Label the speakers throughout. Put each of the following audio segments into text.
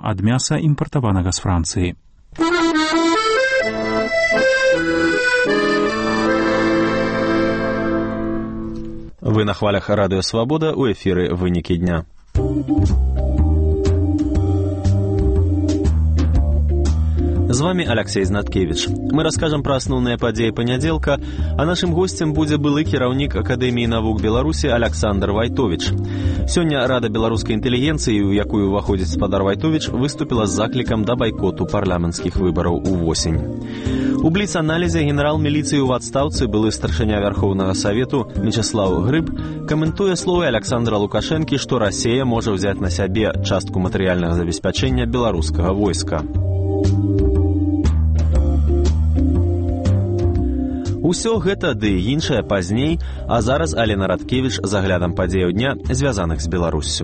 Speaker 1: ад мяса, імпартаванага з Францыі.
Speaker 2: Вы на хвалях Радыё Свабода, у эфіры «Вынікі дня». З вами Алексей Знаткевич. Мы расскажем про основные падзеі панядзелка, а нашим гостем будзе былы кіраўнік Акадэміі навук Беларусі Александр Вайтович. Сёння Рада беларускай інтэлігенцыі, у якую ўваходзіць спадар Вайтович, выступіла з заклікам да байкоту парламенцкіх выбараў увосень. У бліц-аналізе генерал міліцыі ў адстаўцы, былы старшыня Вярхоўнага Савету Мечыслаў Грыб, каментуе словы Александра Лукашэнкі, што Расія можа ўзяць на сябе частку матэрыяльнага забеспячэння беларускага войска. Усё гэта ды іншае пазней, а зараз Алена Радкевіч з аглядам падзеяў дня, звязаных з Беларуссю.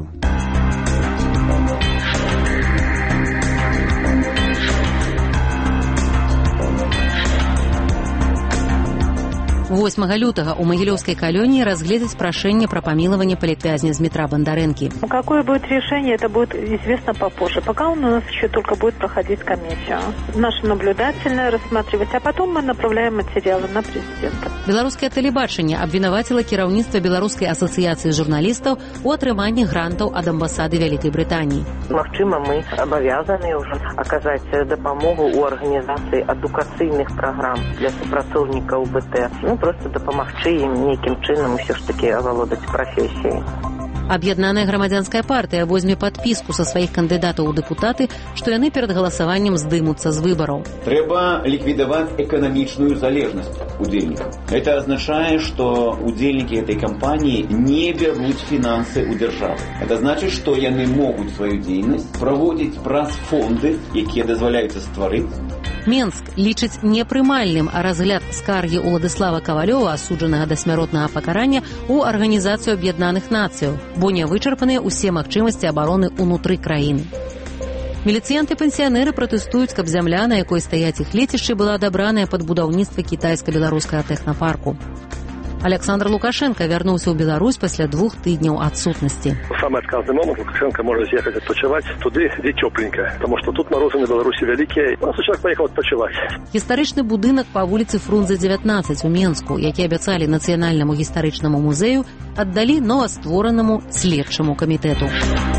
Speaker 3: 8 лютага у Могилевской колонии разглядят прошение про помилование политвязня Дмитра Бондаренки.
Speaker 4: Какое будет решение, это будет известно попозже. Пока он у нас еще только будет проходить комиссию. Наша наблюдательная рассматривать, а потом мы направляем материалы на президента.
Speaker 3: Белорусское телебачение обвинуватило кіраўніцтва Белорусской ассоциации журналистов у атрыманні грантов от амбассады Великой Британии.
Speaker 5: Магчыма, мы обязаны уже оказать допомогу у организации адукацыйных программ для супрацоўнікаў БТ. Просто дапамагчы ім нейкім чынам усё ж таки оволодаць профессией.
Speaker 3: Аб'яднаная грамадзянская партыя возьме падпіску са сваіх кандыдатаў у дэпутаты, што яны перад галасаваннем здымуцца з выбараў.
Speaker 6: Трэба ліквідаваць эканамічную залежнасць удзельнікаў. Это означает, что удзельнікі этой кампании не берут финансы у державы. Это значит, что яны могут свою дзейнасць праводзіць праз фонды, якія дазваляюцца стварыць.
Speaker 3: Менск лічыць непрымальным разгляд скаргі Уладыслава Кавалёва, асуджанага да смяротнага пакарання, у Арганізацыю Аб'яднаных Нацыяў, бо не вычарпаныя ўсе магчымасці абароны ўнутры краіны. Міліцыянты-пенсіянеры пратэстуюць, каб зямля, на якой стаяць іх лецішчы, была адабраная пад будаўніцтва кітайска-беларускага тэхнапарку. Александр Лукашенко вярнуўся ў Беларусь пасля 2 тыдняў адсутнасці.
Speaker 7: Самый отказный момент Лукашенко может съехать отпочивать туды, где тепленько, потому что тут морозы на Беларуси великие. Просто человек поехал отпочивать.
Speaker 3: Гістарычны будынак па вуліцы Фрунзе 19 у Менску, які абяцалі Нацыянальнаму гістарычнаму музею, аддалі новастворанаму следчаму камітэту.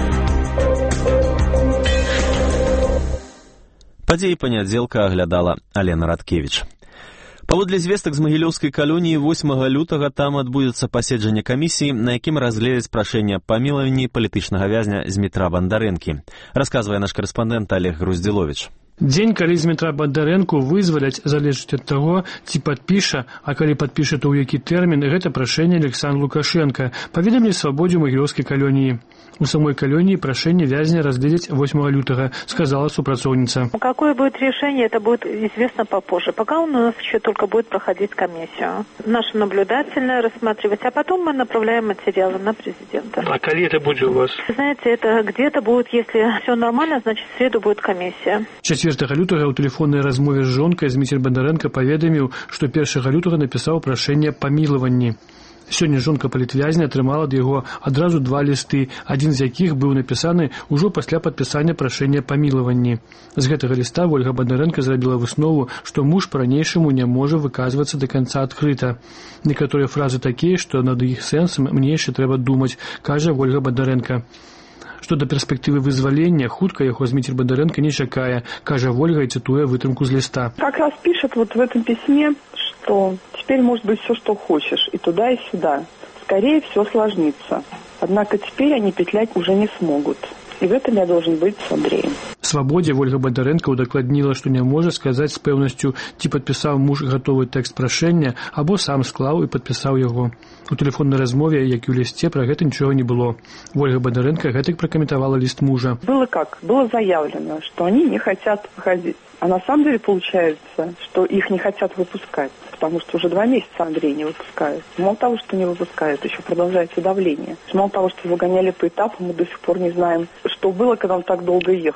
Speaker 2: Падзеі панядзелка аглядала Алена Радкевіч. Паводле звестак з Магілёўскай калоніі 8 лютага там адбудзецца паседжанне камісіі, на якім разгледзяць прашэнне аб памілаванні палітычнага вязня Дмітра Бандарэнкі, расказвае наш карэспандэнт Олег Груздзіловіч.
Speaker 8: Дзень, калі Дмітра Бандарэнку вызваляць, залежыць ад таго, ці падпіша, а калі падпіша, то ў які тэрмін, гэта прашэнне Александра Лукашенка, паведамілі Свабодзе ў Магілёўскай калоніі. У самой колонии прошение вязня разглядеть 8 лютого, сказала супрацовница.
Speaker 4: Какое будет решение, это будет известно попозже. Пока он у нас еще только будет проходить комиссию. Наша наблюдательная рассматривать, а потом мы направляем материалы на президента.
Speaker 8: А коли это будет у вас?
Speaker 4: Знаете, это где-то будет, если все нормально, значит в среду будет комиссия.
Speaker 8: 4 лютого у телефонной размове с жонкой Дмитрий Бондаренко поведомил, что 1 лютого написал прошение помилованні. Сёння жонка палітвязня атрымала ад яго адразу 2 лісты, адзін з якіх быў напісаны ўжо пасля падпісання прашэння памілаванні. З гэтага ліста Ольга Бондаренко зрабіла выснову, што муж па-ранейшаму не можа выказвацца да канца адкрыта. Некаторыя фразы такія, што над іх сэнсам мне яшчэ трэба думаць, кажа Ольга Бондаренко. Што да перспектывы вызвалення, хутка яго Дмітрий Бондаренко не чакае, кажа Ольга і цитуе вытрымку з ліста.
Speaker 9: Как раз пишет вот в этом письме, что теперь может быть все, что хочешь, и туда, и сюда. Скорее все сложнится. Однако теперь они петлять уже не смогут. И в этом я должен быть с Андреем.
Speaker 8: В Свабодзе Ольга Бондаренко удакладніла, што не можа сказаць з пэўнасцю, ці падпісаў муж гатовы тэкст прашэння, або сам склаў і падпісаў яго. У тэлефоннай размове, як і ў лісце, пра гэта нічога не было. Ольга Бондаренко гэтак пракаментавала ліст мужа.
Speaker 9: Было как? Было заявлено, что они не хотят выходить. А на самом деле получается, что их не хотят выпускать, потому что уже 2 месяца Андрей не выпускает. Мало того, что не выпускает, еще продолжается давление. Мало того, что выгоняли по этапу, мы до сих пор не знаем, что было, когда он так долго ехал, когда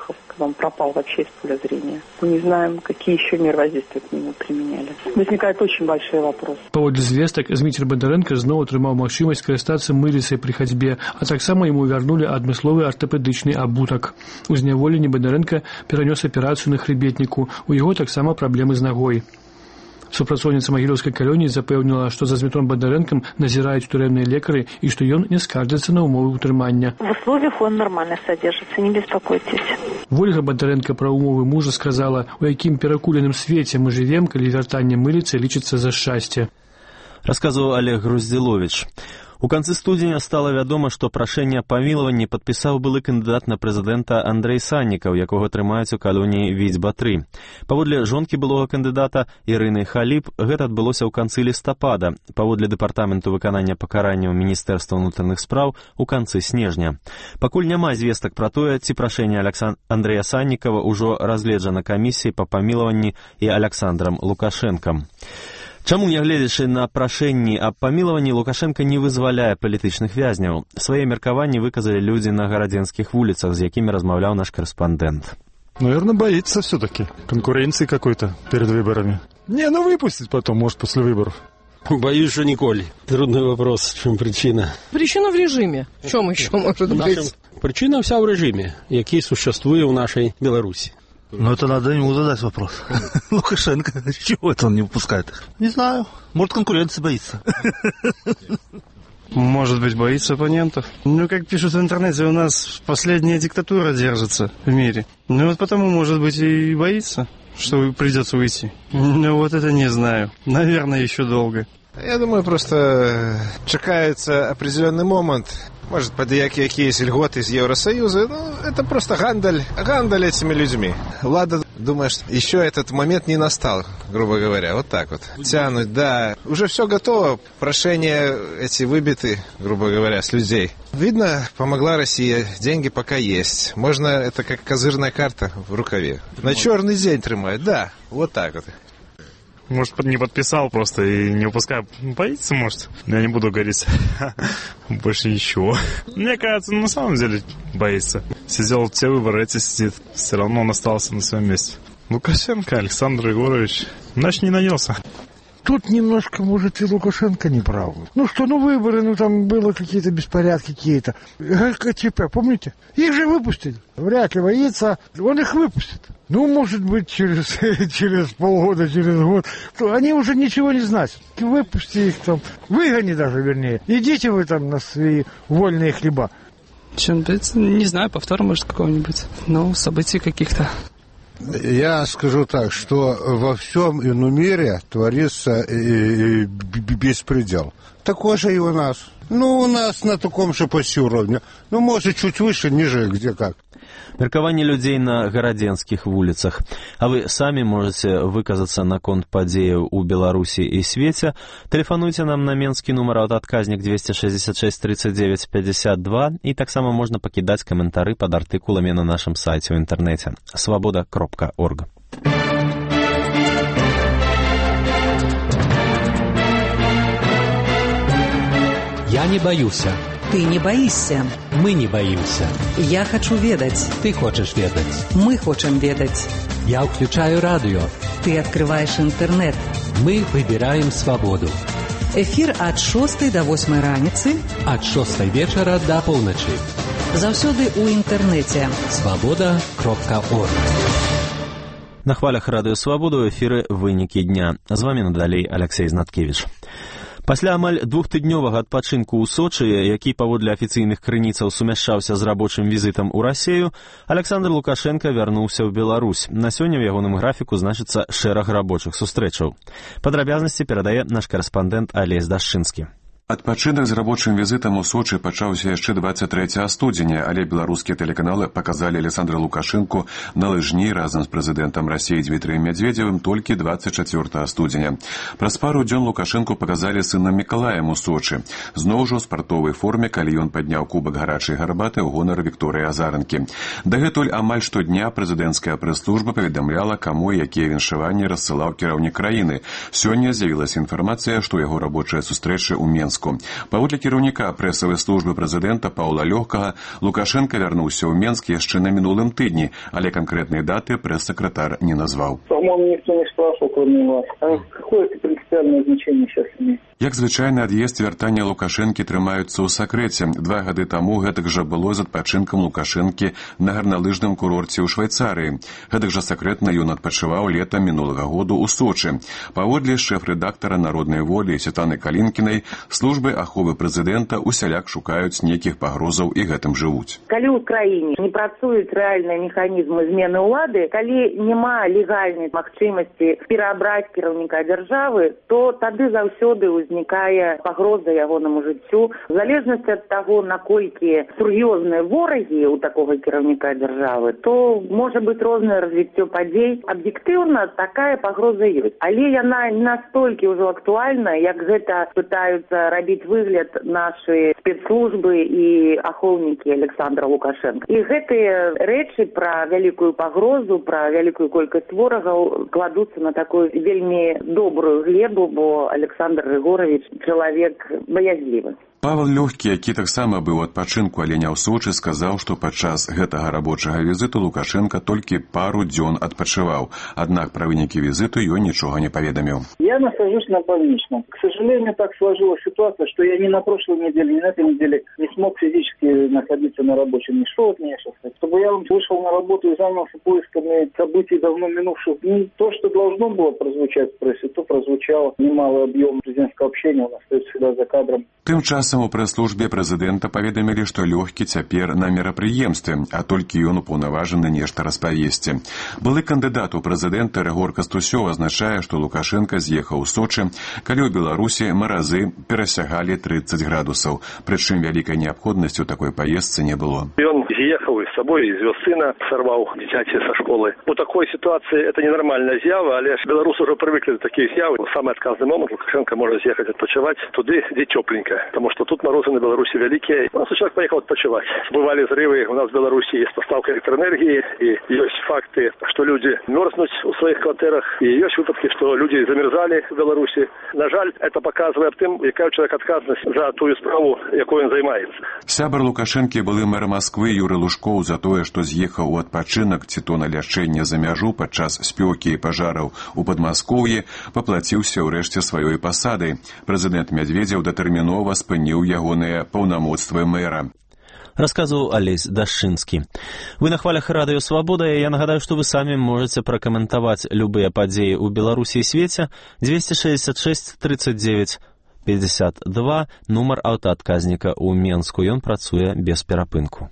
Speaker 9: он пропал вообще из поля зрения. Мы не знаем, какие еще меры воздействия к нему применяли. Возникают очень большие вопросы.
Speaker 8: Паводле звестак, Зміцер Бондаренко зноў атрымаў магчымасць карыстацца мыліцай пры хадзьбе, а таксама яму вярнулі адмысловы артапедычны абутак. У зняволенні Бондаренко перанёс аперацыю на хребетніку. У яго таксама праблемы з нагой. Супрацоўніца магілёўскай калоніі запэўніла, што за Змітром Бондаренком назіраюць турэмныя лекары і што ён не скардзіцца на ўмовы ўтрымання.
Speaker 4: В условиях он нормально содержится, не беспокойтесь.
Speaker 8: Ольга Бондаренко пра ўмовы мужа сказала, у якім перакуленым свеце мы жывем, калі вяртанне мыліцы лічыцца за шчасце.
Speaker 2: Расказваў Олег Груздзіловіч. У канцы студзеня стала вядома, што прашэнне аб памілаванні падпісаў былы кандыдат на прэзідэнта Андрэй Саннікаў, якога трымаюць у калоніі Відзьба-3. Паводле жонкі былога кандыдата Ірыны Халіп, гэта адбылося ў канцы лістапада, паводле дэпартаменту выканання пакаранняў Міністэрства ўнутраных спраў у канцы снежня. Пакуль няма звестак пра тое, ці прашэнне Андрэя Саннікава ўжо разгледжана камісіяй па памілаванні і Аляксандрам Лукашэнкам. Чаму, нягледзячы на прашэнні аб памілаванні, Лукашенко не вызваляе палітычных вязняў? Свае меркаванні выказалі людзі на гарадзенскіх вуліцах, з якімі размаўляў наш корреспондент.
Speaker 10: Наверное, боится все-таки конкуренции какой-то перед выборами. Не, выпустить потом, может, после выборов.
Speaker 11: Боюсь, что николи. Трудный вопрос, в чем причина.
Speaker 12: Причина в режиме. В чем еще может быть?
Speaker 11: Причина вся в режиме, який существует в нашей Беларуси.
Speaker 13: Это надо ему задать вопрос. Лукашенко, чего это он не выпускает их? Не знаю. Может, конкуренции боится.
Speaker 14: Может быть, боится оппонентов. Как пишут в интернете, у нас последняя диктатура держится в мире. Потому, может быть, и боится, что придется уйти. Это не знаю. Наверное, еще долго.
Speaker 15: Я думаю, просто чекается определенный момент. Может, под якісь льготы из Евросоюза. Это просто гандаль этими людьми. Влада думает, что еще этот момент не настал, грубо говоря. Вот так вот. Тянуть, да. Уже все готово. Прошения эти выбиты, грубо говоря, с людей. Видно, помогла Россия. Деньги пока есть. Можно, это как козырная карта в рукаве. На черный день тримают. Да, вот так вот.
Speaker 10: Может, не подписал просто и не выпускаю. Боится, может. Я не буду говорить больше ничего. Мне кажется, на самом деле боится. Сидел те выборы, эти сидит. Все равно он остался на своем месте. Лукашенко Александр Егорович. Значит, не нанялся.
Speaker 16: Тут немножко, может, и Лукашенко не прав. Выборы, там было какие-то беспорядки какие-то. ГКЧП, помните? Их же выпустили. Вряд ли боится. Он их выпустит. Может быть, через полгода, через год. Они уже ничего не знают. Выпусти их там. Выгони даже, вернее. Идите вы там на свои вольные хлеба.
Speaker 12: Что-нибудь, не знаю, повтор, может, какого-нибудь. Событий каких-то.
Speaker 17: Я скажу так, что во всем ином мире творится беспредел. Такой же и у нас. У нас на таком же почти уровне. Может, чуть выше, ниже, где как.
Speaker 2: Меркаванне людзей на гарадзенскіх вуліцах. А вы самі можаце выказацца наконт падзеяў у Беларусі і свеце. Тэлефануйце нам на менскі нумар адказнік 266 39 52 і таксама можна пакідаць каментары пад артыкуламі на нашым сайце ў інтэрнэце свабода.орг.
Speaker 18: Я не боюся.
Speaker 19: Ты не боишься.
Speaker 18: Мы не боимся.
Speaker 19: Я хочу ведать.
Speaker 18: Ты хочешь ведать.
Speaker 19: Мы хотим ведать.
Speaker 18: Я включаю радио.
Speaker 19: Ты открываешь интернет.
Speaker 18: Мы выбираем свободу.
Speaker 19: Эфир от 6 до 8 раніцы.
Speaker 18: От 6 вечера до полночи.
Speaker 19: Заўсёды ў інтэрнэце.
Speaker 18: Свобода.орг.
Speaker 2: На хвалях радыё Свабода ў эфіры вынікі дня. З вамі надалей Алексей Знаткевич. Пасля амаль двухтыднёвага адпачынку ў Сочы, які паводле афіцыйных крыніцаў сумяшчаўся з рабочым візітам у Расію, Александр Лукашенко вярнуўся ў Беларусь. На сёння ў ягоным графіку значыцца шэраг рабочых сустрэчаў. Падрабязнасці перадае наш карэспандэнт Алесь Дашчынскі.
Speaker 20: Адпачынак з рабочым візітам у Сочы пачаўся яшчэ 23 студзеня, але беларускія тэлеканалы паказалі Александра Лукашэнку на лыжні разам з прэзідэнтам Расіі Дмітрыем Медведзевым толькі 24 студзеня. Праз пару дзён Лукашэнку паказалі сынам Мікалаем у Сочы. Зноў жа ў спартовай форме, калі ён падняў кубак гарачай гарбаты ў гонар Вікторыі Азаранкі. Дагэтуль амаль штодня прэзідэнцкая прэс-служба паведамляла, каму і якія віншаванні рассылаў кіраўнік краіны. Сёння з'явілася інфармацыя, што яго рабочыя сустрэчы ў Менску Мінску. Паводле кіраўніка прэсавай службы прэзідэнта Паўла Лёгкага, Лукашенко вярнуўся ў Менск яшчэ на мінулым тыдні, але канкрэтнай даты прэс-сакратар не назваў.
Speaker 21: По-моему, никто не спрашивал, кроме вас. А какое это принципиальное значение сейчас имеет?
Speaker 20: Як звычайны ад'езд і вяртанне Лукашэнкі трымаюцца ў сакрэце. 2 гады таму гэтак жа было з адпачынкам Лукашэнкі на гарналыжным курорце ў Швайцарыі. Гэтак жа сакрэтна ён адпачываў летам мінулага году ў Сочы. Паводле шэф-рэдактара «Народнай волі» Светланы Калінкінай, службы аховы прэзідэнта усяляк шукаюць нейкіх пагрозаў і гэтым жывуць.
Speaker 5: Калі ў краіне не працуюць рэальныя механізмы змены ўлады, калі няма легальнай магчымасці пераабраць кіраўніка дзяржавы, то тады заўсёды узнікае пагроза ягонаму жыццю. В залежнасці ад таго, наколькі сур'ёзныя ворагі у такога кіраўніка дзяржавы, то можа быць рознае развіццё падзей. Аб'ектыўна такая пагроза ёсць. Але яна настолькі ўжо актуальна, як гэта пытаюцца рабіць выгляд нашы спецслужбы і ахоўнікі Александра Лукашенко. І гэтыя рэчы пра вялікую пагрозу, пра вялікую колькасць ворагаў кладуцца на такую вельмі добрую глебу, бо Александр Григорович человек боязливый.
Speaker 20: Павел Лёгкі, які таксама быў у адпачынку, але не ў Сочы, сказаў, што падчас гэтага рабочага візіту Лукашенко толькі пару дзён адпачываў. Аднак пра вынікі візіту ён нічога не паведаміў.
Speaker 21: Я нахожусь на больничном. К сожалению, так сложилась ситуация, что я ни на прошлой неделе, ни на этой неделе не смог физически находиться на рабочем. Не шел от меня сейчас. Чтобы я вышел на работу и занялся поисками событий давно минувших дней. То, что должно было прозвучать в прессе, то прозвучало. Немалый объем президентского общения у нас стоит всегда за кадром.
Speaker 20: Тым часам у прэс-службе прэзідэнта паведамілі, што Лёгкі цяпер на мерапрыемстве, а толькі ён упаўнаважаны нешта распавесці. Былы кандыдат у прэзідэнта Рыгор Кастусёў азначае, што Лукашенко з'ехаў у Сочы, калі ў Беларусі маразы перасягалі 30 градусаў. Прычым вялікай неабходнасці ў такой паездцы не было.
Speaker 7: Ён з'ехаў з сабой, звёз сына, сарваў дзіцяці са школы. У такой ситуации это ненормальная з'ява, але беларусы уже привыкли до таких з'яв. Самый отказный момент Лукашенко может з'ехать отпочивать туды, где тепленько. Потому что тут морозы на Беларуси великие. У нас человек поехал отпочивать. Бывали взрывы, у нас в Беларуси есть поставка электроэнергии, и есть факты, что люди мерзнут в своих квартирах, и есть выпадки, что люди замерзали в Беларуси. На жаль, это показывает тем, какая у человека отказность за ту справу, якой он займаецца.
Speaker 20: Сябар Лукашэнкі, былы мэр Масквы Юрый Лужкоў, за тое, што з'ехаў у адпачынак ці то на лячэнне за мяжу падчас спёкі і пажараў у Падмаскоўі, паплаціўся ўрэшце сваёй пасадай. Прэзідэнт Медведзеў датэрмінова спыніў ягоныя паўнамоцтвы мэра.
Speaker 2: Рассказывал Олесь Дашинский. Вы на хвалях Радио Свобода, и я нагадаю, что вы сами можете прокомментовать любые подеи у Беларуси и свете. 266 39 52, номер аўтаадказніка у Менску. Ён працуе без перапынку.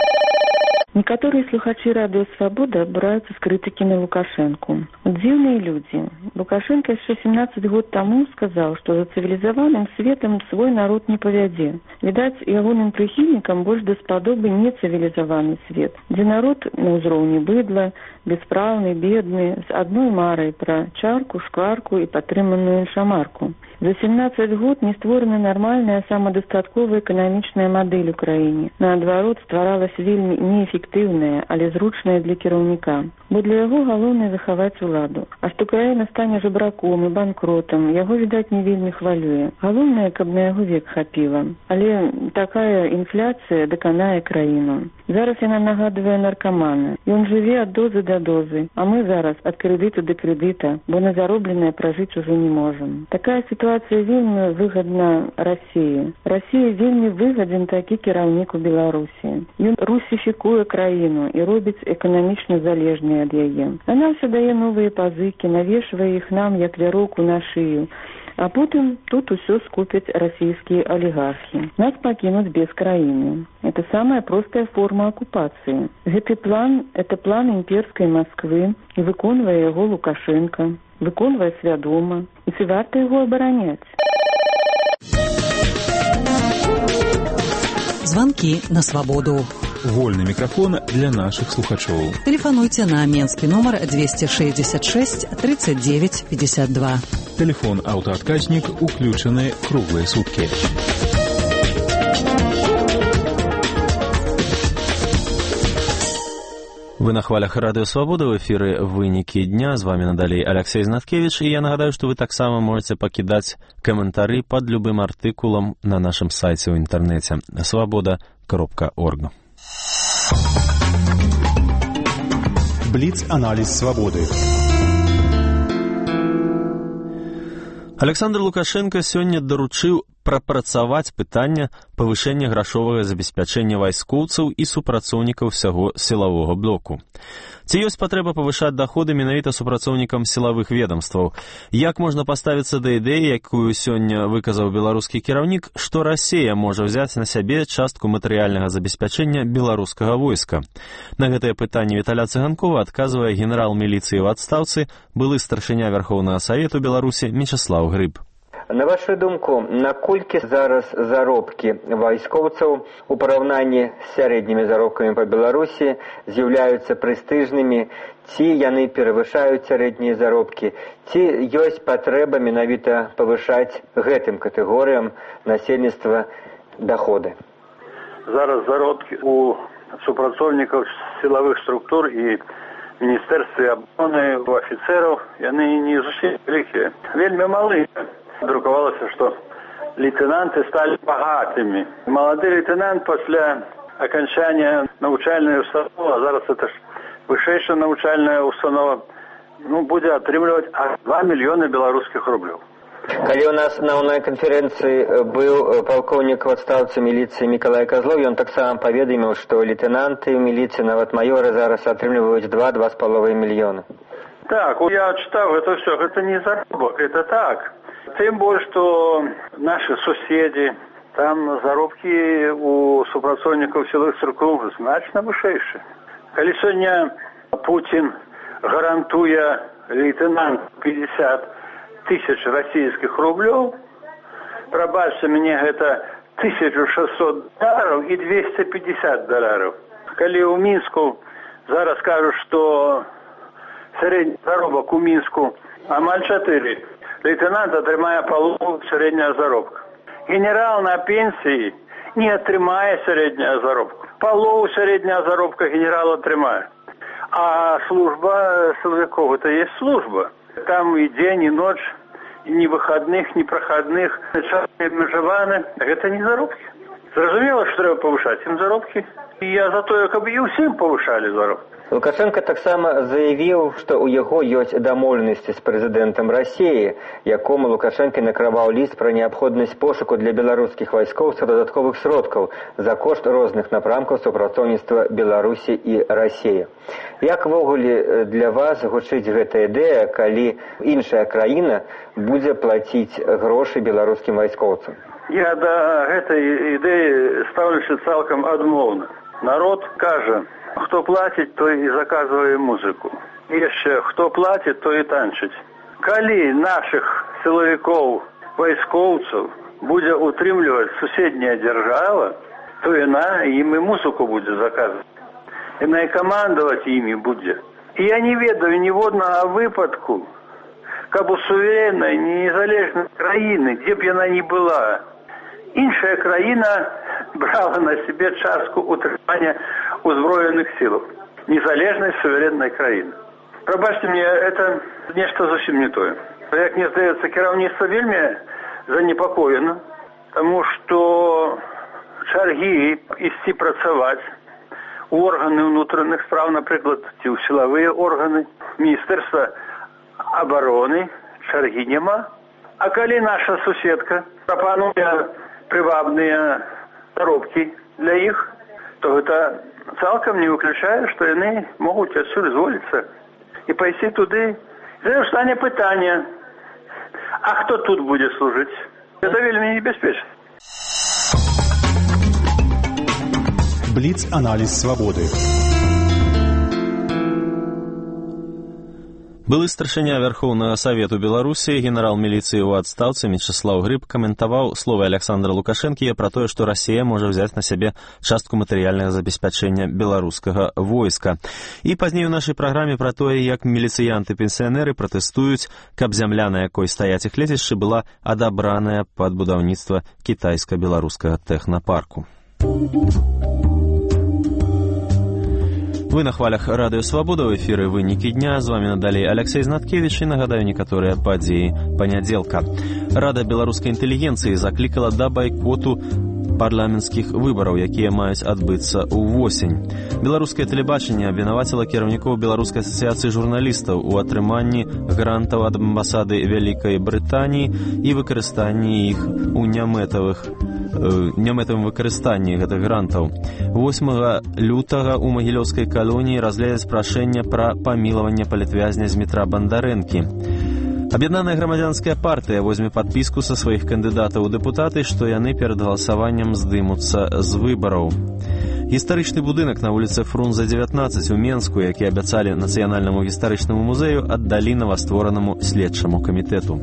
Speaker 22: Некоторые слухачи Радио Свобода браются с критики на Лукашенко. Дивные люди. Лукашенко еще 17 год тому сказал, что за цивилизованным светом свой народ не поведе. Видать, ягоным прихильникам больше даспадобы не цивилизованный свет, где народ на узроўні быдла, бесправный, бедный, с одной марой про чарку, шкварку и падтрыманую шамарку. За 17 год не створена нормальная самадастатковая эканамічная мадэль у краіне. Наадварот, стваралась вельмі неэфектыўная, але зручная для кіраўніка. Бо для яго галоўнае захаваць уладу. А што краіна стане жабраком і банкротам, яго, відаць, не вельмі хвалюе. Галоўнае, каб на яго век хапіла. Але такая інфляцыя даканае краіну. Зараз яна нагадвае наркамана. Ён жыве ад дозы да дозы, а мы зараз ад крэдыту да крэдыта, бо на заробленае пражыць ужо не можам. Такая ситуация вельмі выгодна России. Россия вельмі выгоден такі кіраўнік у Беларусі. Ён русифікуе краіну і робіць эканамічна залежней ад яе. Она ўсё дае новыя пазыкі, навешвае іх нам як вяроку на шыю. А потым тут усё скупяць расійскія олігархі. Нас пакінуць без краіны. Это самая простая форма оккупации. Гэты план – это план імперскай Москвы, і выконвае яго Лукашенко. Выконвае свядома. І ці варта яго абараняць?
Speaker 19: Звонки на свободу.
Speaker 1: Вольный микрофон для наших слухачоў.
Speaker 19: Телефонуйте на менский номер 266 39 52.
Speaker 1: Телефон аўтаадказнік уключаны круглые сутки.
Speaker 2: Вы Вы на хвалях Радыё Свабода, в эфіры «Вынікі дня». З вами надалей Алексей Знаткевич. І я нагадаю, што вы таксама можете пакідаць каментары пад любым артыкулам на нашым сайце ў інтэрнэце свабода.орг.
Speaker 3: Бліц-аналіз свабоды.
Speaker 2: Александр Лукашенко сёння даручыў прапрацаваць пытанне павышэння грашовага забеспячэння вайскоўцаў і супрацоўнікаў усяго сілавога блоку. Ці ёсць патрэба павышаць даходы менавіта супрацоўнікам сілавых ведомстваў? Як можна паставіцца да ідэі, якую сёння выказаў беларускі кіраўнік, што Расія можа ўзяць на сябе частку матэрыяльнага забеспячэння беларускага войска? На гэтае пытанне Віталя Цыганкова адказвае генерал міліцыі ў адстаўцы, былы старшыня Вярхоўнага Савету Беларусі Мечыслаў Грыб.
Speaker 6: На вашу думку, наколькі зараз заробкі вайскоўцаў у параўнанні з сярэднімі заробкамі па Беларусі з'яўляюцца прэстыжнымі, ці яны перавышаюць сярэднія заробкі, ці ёсць патрэба менавіта павышаць гэтым катэгорыям насельніцтва даходы?
Speaker 23: Зараз заробкі у супрацоўнікаў сілавых структур і міністэрстве абароны у афіцэраў, яны не зусім вялікія, вельмі малыя. Друкавалася, што лейтенанты сталі багатымі. Малады лейтенант пасля аканчання навучальнай установы, а зараз это ж вышэйшая навучальная установа, будзе атрымліваць 2 мільёны беларускіх рублёў.
Speaker 6: Калі у нас на онлайн-канферэнцыі быў палкоўнік у адстаўцы міліцыі Мікалай Казлоў, ён таксама паведаміў, што лейтенанты ў міліцыі, нават маёры зараз атрымліваюць 2-2,5 мільёны.
Speaker 23: Так, я чытаў гэта ўсё, гэта не заробак, это так. Тым больш, што нашы суседзі, там заробкі у супрацоўнікаў сілавых структур значна вышэйшыя. Калі сёння Путін гарантуе лейтенант 50 тысяч расійскіх рублёў, прабачце мне, гэта $1600 і $250. Калі ў Мінску зараз кажуць, што сярэдні заробак у Мінску амаль 4, лейтенант атрымае палову сярэдняга заробка. Генерал на пенсіі не атрымае сярэдняга заробка. Палову сярэдняга заробка генерал атрымае. А служба сілавікоў, гэта есть служба. Там і дзень, і ноч, і ні выхадных, ні прахадных, час не абмежаваны. Гэта не заробкі. Зразумела, што трэба павышаць ім заробкі. І я за тое, каб і ўсім павышалі заробкі.
Speaker 6: Лукашенко таксама заявіў, што ў яго ёсць дамоўленасці з прэзідэнтам Расіі, якому Лукашенко накраваў ліст пра неабходнасць пошуку для беларускіх вайскоўцаў дадатковых сродкаў за кошт розных напрамкаў супрацоўніцтва Беларусі і Расіі. Як ввогуле для вас гучыць гэта ідэя, калі іншая краіна будзе плаціць грошы беларускім вайскоўцам?
Speaker 23: Я да гэтай ідэі стаўлюся цалкам адмоўна. Народ кажа, хто плаціць, той і заказвае музыку. І яшчэ, хто плаціць, той і танчыць. Калі нашых сілавікоў, вайскоўцаў будзе утрымліваць суседняя дзяржава, то яна ім і музыку будзе заказваць. Яна і камандаваць імі будзе. І я не ведаю ніводнага выпадку, каб у суверэннай, незалежнай краіны, дзе б яна ні была, іншая краіна брала на себе частку утрымання узброеных сілаў. Незалежнай суверэннай краіны. Прабачце мне, это нешта зусім не тое. Як мне здаецца, кіраўніцтва вельмі занепакоена, таму што чаргі ісці працаваць у органы ўнутраных спраў, напрыклад, ці ў сілавыя органы, Міністэрства абароны, чаргі няма. А калі наша суседка прапануе прывабныя заробкі для іх, то гэта цалкам не выключае, што яны могуць адсюль зволіцца і пайсці туды. Стане пытанне, а хто тут будзе служыць? Гэта вельмі небяспечна.
Speaker 3: Бліц-аналіз свабоды.
Speaker 2: Былы старшыня Вярхоўнага Савету Беларусі, генерал міліцыі ў адстаўцы Мечыслаў Грыб каментаваў словы Александра Лукашэнкі пра тое, што Расія можа ўзяць на сябе частку матэрыяльнага забеспячэння беларускага войска. І пазней у нашай праграме пра тое, як міліцыянты-пенсіянеры пратэстуюць, каб зямля, на якой стаяць іх лецішчы, была адабраная пад будаўніцтва кітайска-беларускага тэхнапарку. Вы на хвалях Радыё Свабода, ў эфіры «Вынікі дня». З вами надалей Алексей Знаткевіч і нагадаю некаторыя падзеі панядзелка. Рада беларускай інтэлігенцыі заклікала да байкоту парламенцкіх выбараў, якія маюць адбыцца ўвосень. Беларускае тэлебачанне абвінаваціла кіраўнікоў Беларускай асацыяцыі журналістаў у атрыманні грантаў ад амбасады Вялікай Брытаніі і выкарыстанні іх у нямэтавым выкарыстанні гэтых грантаў. 8 лютага ў магілёўскай калоніі разгледзяць прашэнне пра памілаванне палітвязня Змітра Бандарэнкі. Аб'яднаная грамадзянская партыя возьме падпіску са сваіх кандыдатаў у дэпутаты, што яны перад галасаваннем здымуцца з выбараў. Гістарычны будынак на вуліцы Фрунзе 19 у Менску, які абяцалі Нацыянальнаму гістарычнаму музею, аддалі новастворанаму следчаму камітэту.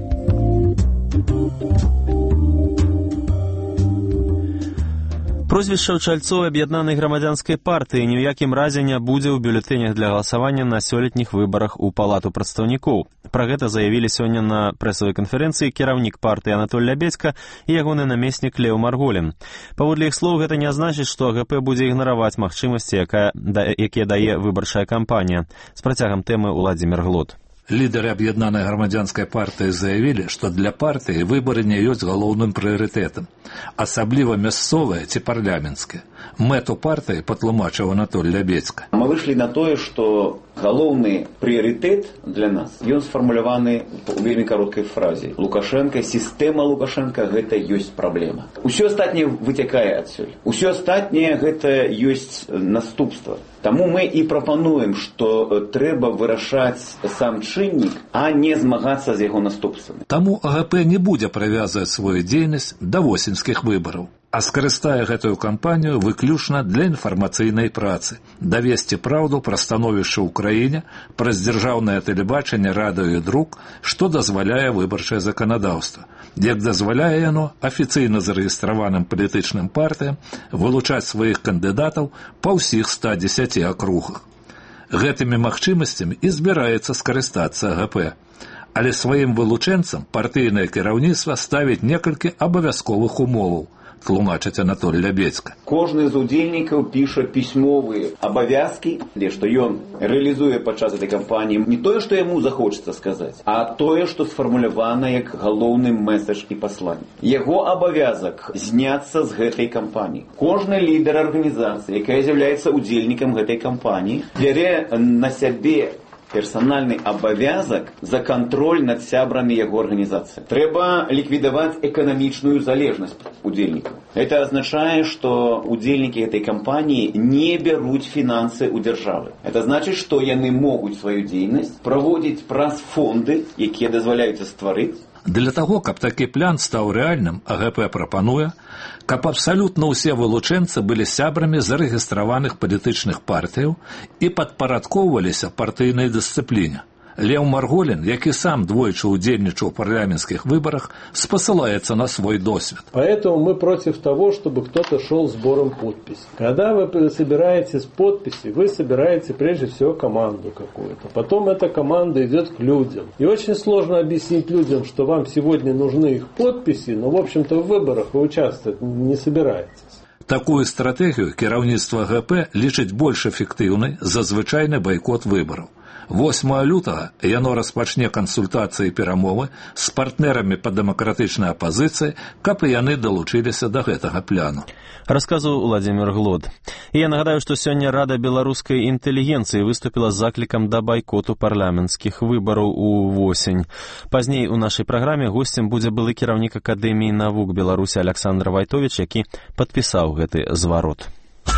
Speaker 2: Прозвішча чальцоў аб'яднанай грамадзянскай партыі ні ў якім разе не будзе ў бюлетэнях для галасавання на сёлетніх выбарах у Палату прадстаўнікоў. Пра гэта заявілі сёння на прэсавай канферэнцыі кіраўнік партыі Анатоль Лябедзька і ягоны намеснік Леў Марголін. Паводле іх слоў, гэта не значыць, што АГП будзе ігнараваць магчымасці, якія дае выбарчая кампанія. З працягам тэмы Уладзімір Глод.
Speaker 4: Лідары аб'яднанай грамадзянскай партыі заявілі, што для партыі выбары не ёсць галоўным прыярытэтам, асабліва мясцовыя ці парламенцкія. Мэту партыі патлумачыў Анатоль Лябедзька.
Speaker 8: Мы выйшлі на тое, што галоўны прыярытэт для нас, ён сфармуляваны ў вельмі кароткай фразе. Лукашенко, сістэма Лукашенко, гэта ёсць праблема. Усё астатняе выцякае адсюль. Усё астатняе гэта ёсць наступства. Таму мы і прапануем, што трэба вырашаць сам чыннік, а не змагацца з яго наступствамі.
Speaker 4: Таму АГП не будзе прывязваць сваю дзейнасць да восеньскіх выбараў, а скарыстае гэтую кампанію выключна для інфармацыйнай працы, давесці праўду пра становішча ў краіне, праз дзяржаўнае тэлебачанне, радыё і друк, што дазваляе выбарчае заканадаўства, як дазваляе яно афіцыйна зарэгістраваным палітычным партыям вылучаць сваіх кандыдатаў па ўсіх 110 акругах. Гэтымі магчымасцямі і збіраецца скарыстацца АГП. Але сваім вылучэнцам партыйнае кіраўніцтва ставіць некалькі абавязковых умоваў, тлумачыць Анатоль Лябедзька.
Speaker 8: Кожны з удзельнікаў піша пісьмовыя абавязкі, што ён рэалізуе падчас гэтай кампаніі не тое, што яму захочацца сказаць, а тое, што сфармулявана як галоўны месседж і пасланне. Яго абавязак зняцца з гэтай кампаніі. Кожны лідар арганізацыі, якая з'яўляецца удзельнікам гэтай кампаніі, бярэ на сябе персанальны абавязак за кантроль над сябрамі яго арганізацыі. Трэба ліквідаваць эканамічную залежнасць удзельнікаў. Это азначае, што удзельнікі гэтай кампаніі не бяруць фінансы ў дзяржавы. Это значыць, што яны могуць сваю дзейнасць праводзіць праз фонды, якія дазваляюцца стварыць.
Speaker 4: Для таго, каб такі план стаў рэальным, АГП прапануе, каб абсалютна ўсе вылучэнцы былі сябрамі зарэгістраваных палітычных партыяў і падпарадкоўваліся партыйнай дысцыпліне. Леў Марголін, які сам двойчы удзельнічаў у парламенцких выборах, спасылается на свой досвид.
Speaker 9: Поэтому мы против того, чтобы кто-то шел сбором подписей. Когда вы собираете подписи, вы собираете прежде всего команду какую-то. Потом эта команда идет к людям. И очень сложно объяснить людям, что вам сегодня нужны их подписи, но в общем-то в выборах вы участвовать не собираетесь.
Speaker 4: Такую стратегію кіраўніцтва ГП лічыць больш эфектыўнай за звычайны байкот выбараў. 8 лютага яно распачне кансультацыі і перамовы з партнерамі па дэмакратычнай апазіцыі, каб і яны далучыліся да гэтага пляну.
Speaker 2: Расказваў Уладзімір Глод. І я нагадаю, што сёння Рада беларускай інтэлігенцыі выступіла з заклікам да байкоту парламенцкіх выбараў увосень. Пазней у нашай праграме госцем будзе былы кіраўнік Акадэміі навук Беларусі Александр Вайтович, які падпісаў гэты зварот.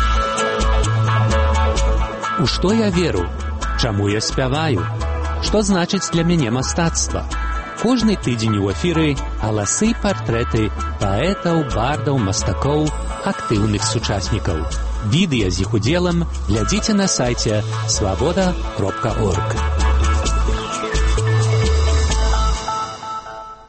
Speaker 18: У што я веру? Чаму я спяваю? Што значыць для мяне мастацтва? Кожны тыдзень у эфіры галасы, партрэты паэтаў, бардаў, мастакоў, актыўных сучаснікаў. Відэа з іх удзелам глядзіце на сайце swaboda.org.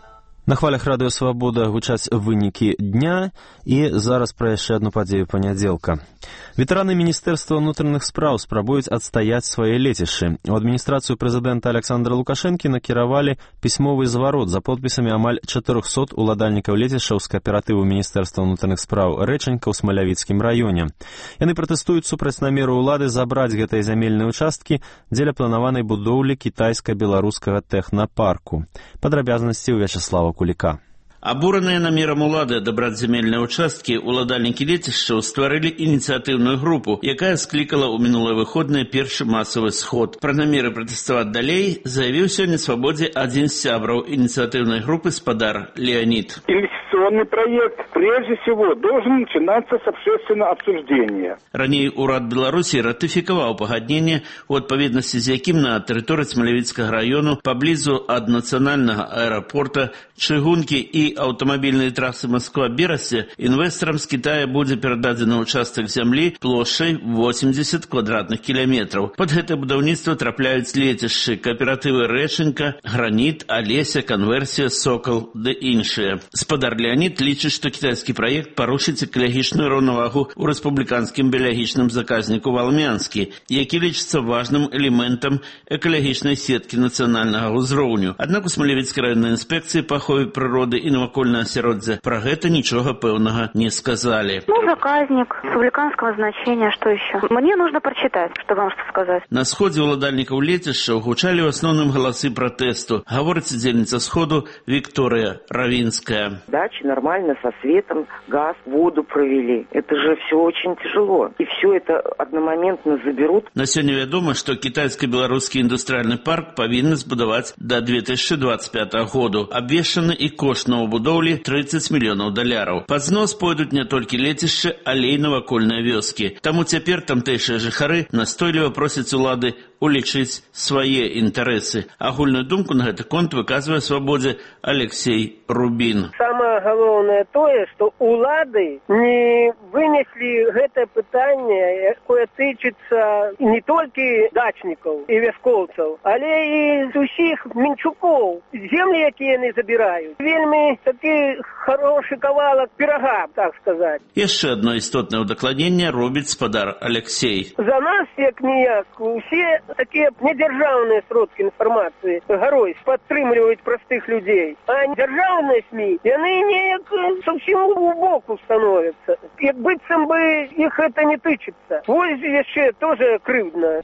Speaker 2: На хвалях радыё «Свабода» гучаць вынікі дня, і зараз пра яшчэ адну падзею панядзелка. Ветэраны Міністэрства ўнутраных спраў спрабуюць адстаяць свае лецішчы. У адміністрацыю прэзідэнта Александра Лукашэнкі накіравалі пісьмовы зварот за подпісамі амаль 400 уладальнікаў лецішчаў з кааператыву Міністэрства ўнутраных спраў «Рэчанька» ў Смалявіцкім раёне. Яны пратэстуюць супраць намеру ўлады забраць гэтыя зямельныя участкі дзеля планаванай будоўлі кітайска-беларускага тэхнапарку. Падрабязнасці ў Вячеслава Кулика.
Speaker 11: Абураныя намерам улады адабраць земельныя ўчасткі, уладальнікі лецішчаў стварылі ініцыятыўную групу, якая склікала ў минулыя выходныя першы масавы сход. Пра намеры пратэставаць далей заявіў сёння «Свабодзе» адзін з сябраў ініцыятыўнай групы спадар Леонид.
Speaker 21: Инвестиционный проект прежде всего должен начинаться с общественного обсуждения.
Speaker 11: Раней урад Беларусі ратыфікаваў пагадненне, у адпаведнасці з якім на тэрыторыі Смалявіцкага раёну паблізу ад нацыянальнага аэрапорта, чыгункі і аўтамабільнай трасы Москва-Берасце інвестарам з Китая будзе перададзены ўчастак зямлі плошчай 80 квадратных кіламетраў. Пад гэтае будаўніцтва трапляюць лецішчы, кааператывы «Рэчанька», «Граніт», «Алеся», «Канверсія», «Сокал» ды іншыя. Спадар Леонид лічыць, што кітайскі праект парушыць экалагічную раўнавагу ў рэспубліканскім біялагічным заказніку «Валмянскі», які лічыцца важным элементам экалагічнай сеткі нацыянальнага ўзроўню. Аднак у Смалявіцкай раённай інспекцыі па ахове прыроды і навакольное асяроддзе про гэта ничего пэўнага не сказали.
Speaker 13: Заказник республиканского значения, что еще? Мне нужно прочитать, что вам что сказать.
Speaker 11: На сходе уладальников лецішчаў гучалі в основном голосы протесту. Говорит сидельница сходу Виктория Равинская.
Speaker 5: Дачи нормально со светом, газ, воду провели. Это же все очень тяжело. И все это одномоментно заберут.
Speaker 11: На сегодня вядома, что китайско-белорусский индустриальный парк повинен сбудовать до 2025 года. Обвешаны и кошт новобудоўлі 30 мільёнаў даляраў. Пад знос пойдуць не толькі лецішчы, але і навакольныя вёскі. Таму цяпер тамтэйшыя жыхары настойліва просяць улады улічыць свае інтарэсы. Агульную думку на гэты конт выказвае «Свабодзе» Алексей Рубин.
Speaker 14: Самое галоўнае тое, што улады не вынеслі гэта пытанне, якое тычыцца не толькі дачнікаў і вяскоўцаў, але і з усіх мінчукоў. Землі, якія яны забіраюць, вельмі такі хороший кавалак пірага, так сказаць.
Speaker 11: Яшчэ одно істотнае удакладненне робіць спадар Алексей.
Speaker 14: За нас, як ніяк, усе такія недзяржаўныя сродкі інфармацыі гарой падтрымліваюць простых людзей. А дзяржаўныя СМІ, яны неяк зусім у боку становяцца. Як быццам бы іх гэта не тычыцца. Вось яшчэ тоже крыўдна.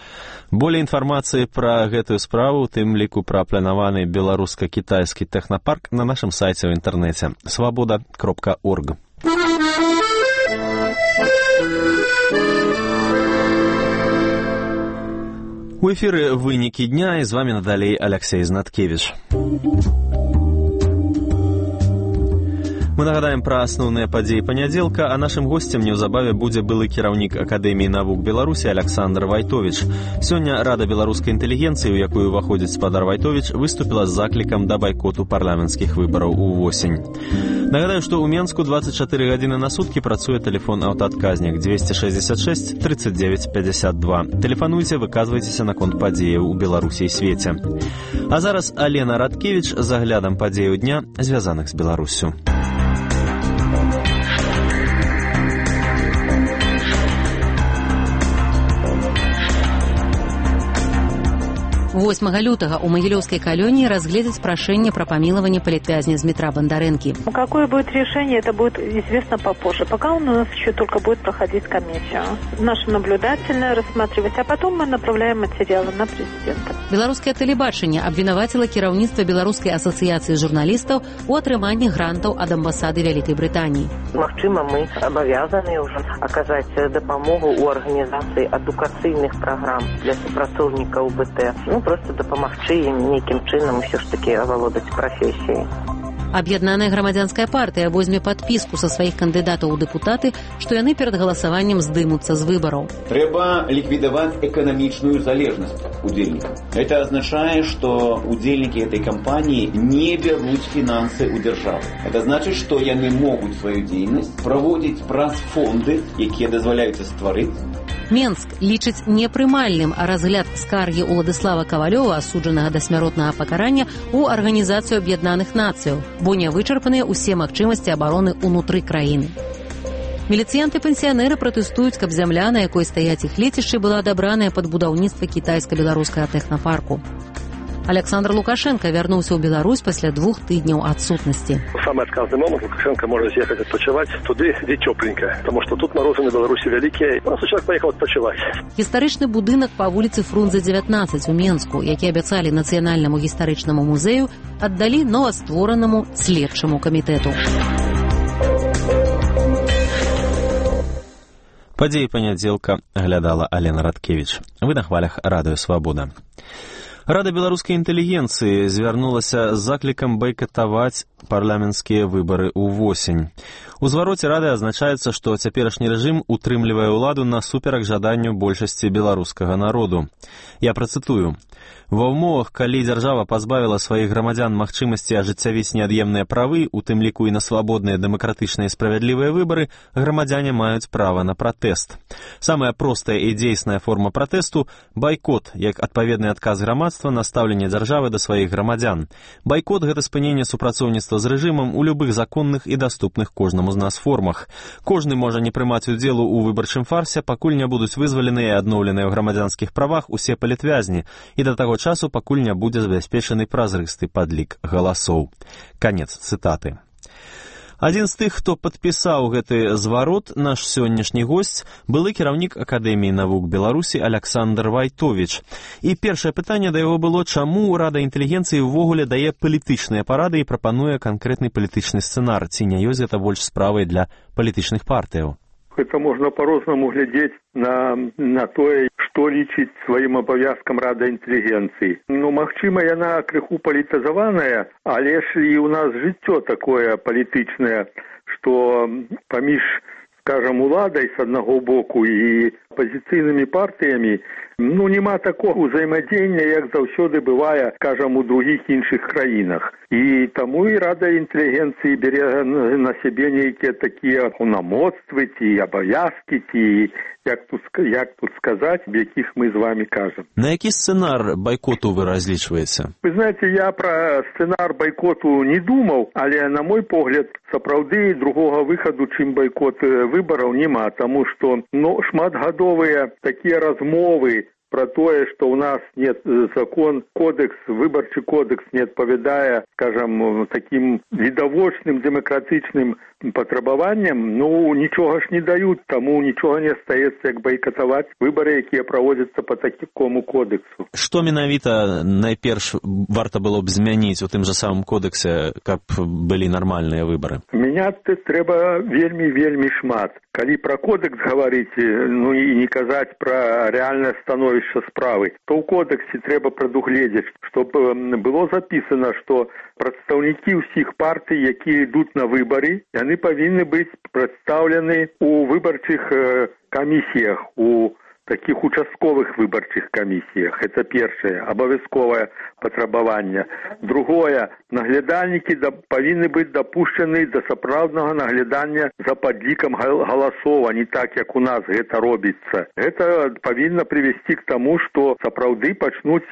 Speaker 2: Болей інфармацыі пра гэтую справу, у тым ліку пра планаваны беларуска-кітайскі тэхнапарк на нашым сайце ў інтэрнэце swaboda.org. У эфіры вынікі дня, і з вамі надалей Алексей Знаткевіч. Мы нагадаем пра асноўныя падзеі панядзелка, а нашым госцем неўзабаве будзе былы кіраўнік Акадэміі навук Беларусі Александр Вайтовіч. Сёння Рада беларускай інтэлігенцыі, у якую ўваходзіць спадар Вайтовіч, выступіла з заклікам да байкоту парламенцкіх выбараў увосень. Нагадаю, што ў Менску 24 гадзіны на суткі працуе тэлефон аўтаадказнік 266 39 52. Тэлефануйце, выказвайцеся наконт падзеяў у Беларусі і свеце. А зараз Алена Радкевіч з аглядам падзеяў дня, звязаных з Беларуссю.
Speaker 19: 8 лютага у Магілёўскай калоніі разгледзяць прошение про помилование политвязня Дмитра Бондаренки.
Speaker 13: Какое будет решение, это будет известно попозже. Пока он у нас еще только будет проходить комиссию. Наша наблюдательная рассматривать, а потом мы направляем материалы на президента.
Speaker 19: Беларускае тэлебачанне абвінаваціла кіраўніцтва Беларускай асацыяцыі журналістаў у атрыманні грантаў ад амбасады Вялікай Брытаніі.
Speaker 5: Магчыма, мы абавязаны ўжо аказаць дапамогу ў арганізацыі адукацыйных праграм для супрацоўнікаў УБТ. Просто дапамагчы ім нейкім чынам усё ж такі авалодаць прафесіяй.
Speaker 19: Аб'яднаная грамадзянская партыя возьме падпіску са сваіх кандыдатаў у дэпутаты, што яны перад галасаваннем здымуцца з выбараў.
Speaker 8: Трэба ліквідаваць эканамічную залежнасць удзельнікаў. Это означает, что удзельнікі этой кампании не берут финансы у державы. Это значит, что яны могут свою дзейнасць праводзіць праз фонды, якія дазваляюцца стварыць,
Speaker 19: Менск лічыць непрымальным разгляд скаргі Уладыслава Кавалёва, асуджанага да смяротнага пакарання ў Арганізацыю Аб'яднаных Нацыяў, бо не вычарпаныя ўсе магчымасці абароны ўнутры краіны. Міліцыянты-пенсіянеры пратэстуюць, каб зямля, на якой стаяць іх лецішчы, была адабраная пад будаўніцтва кітайска-беларускага тэхнафарку. Александр Лукашенко вярнуўся ў Беларусь пасля 2 тыдняў адсутнасці.
Speaker 7: Самый отказный момент Лукашенко может съехать отпочивать туды, где тепленько, потому что тут морозы на Беларуси великие. Просто человек поехал отпочивать.
Speaker 19: Гістарычны будынак па вуліцы Фрунзе 19 у Менску, які абяцалі Нацыянальнаму гістарычнаму музею, аддалі новастворанаму следчаму камітэту.
Speaker 2: Падзеі панядзелка глядала Алена Радкевіч. Вы на хвалях Радыё Свабода. Рада беларускай інтэлігенцыі звярнулася з заклікам байкатаваць парламенцкія выбары ўвосень. У звароце рады азначаецца, што цяперашні рэжым утрымлівае ўладу насуперак жаданню большасці беларускага народу. Я працытую. Ва ўмовах, калі дзяржава пазбавіла сваіх грамадзян магчымасці ажыццявіць неад'емныя правы, у тым ліку і на свабодныя, дэмакратычныя і справядлівыя выбары, грамадзяне маюць права на пратэст. Самая простая і дзейсная форма пратэсту – байкот, як адпаведны адказ грамадства на стаўленне дзяржавы да сваіх грамадзян. Байкот – гэта спыненне супрацоўніцтва з рэжымам у любых законных і даступных кожнаму з нас формах. Кожны можа не прымаць удзелу ў выбарчым фарсе, пакуль не будуць вызваленыя і адноўленыя ў грамадзянскіх правах усе палітвязні, і да таго часу, пакуль не будзе забяспечаны празрысты падлік галасоў. Канец цытаты. Адзін з тых, хто падпісаў гэты зварот, наш сённяшні госць, былы кіраўнік Акадэміі навук Беларусі Александр Вайтовіч. І першае пытанне да яго было, чаму Рада інтэлігенцыі ўвогуле дае палітычныя парады і прапануе канкрэтны палітычны сцэнар, ці не ёсць гэта больш справай для палітычных партыяў?
Speaker 10: Это можно по-рознаму глядзець на тое, што лічыць сваім абавязкам Рада інтэлігенцыі. Магчыма, яна крыху палітызаваная, але ж і ў нас жыццё такое палітычнае, што паміж, скажам, уладай з аднаго боку і апазіцыйнымі партыямі няма такого ўзаемадзеяння, як заўсёды бывае, скажам, у другіх іншых краінах. І таму і Рада інтэлігенцыі бере на сябе нейкія такія паўнамоцтвы ці абавязкі, ці як тут сказаць, аб якіх мы з вами кажам.
Speaker 2: На які сцэнар байкоту вы разлічваеце?
Speaker 10: Вы знаете, я пра сцэнар байкоту не думаў, але, на мой погляд, сапраўды другога выхаду, чым байкот выбараў, няма, таму што шматгадовыя такія размовы про тое, што ў нас нет закон, кодекс, выбарчы кодекс не адпавядае, скажам, такім відавочным дэмакратычным патрабаванням, нічога ж не даюць, таму нічога не астаецца, як байкатаваць выбары, якія праводзяцца па такому кодексу.
Speaker 2: Што менавіта найперш варта было б змяніць у тым жа самым кодексе, каб былі нармальныя выбары?
Speaker 10: Мяняцца трэба вельмі шмат. Калі пра кодекс гаварыць, і не казаць пра рэальнае становішча справы, то ў кодексе трэба прадугледзець, што было запісана, што прадстаўнікі ўсіх партый, якія ідуць на выбары, яны павінны быць прадстаўлены ў выбарчых камісіях, у таких участковых выбарчых камісіях. Это першае, абавязковае патрабаванне. Другое, наглядальнікі павінны быць дапушчаны да сапраўднага наглядання за падлікам галасоў, а не так, як у нас гэта робіцца. Гэта павінна прывесці к таму, што сапраўды пачнуць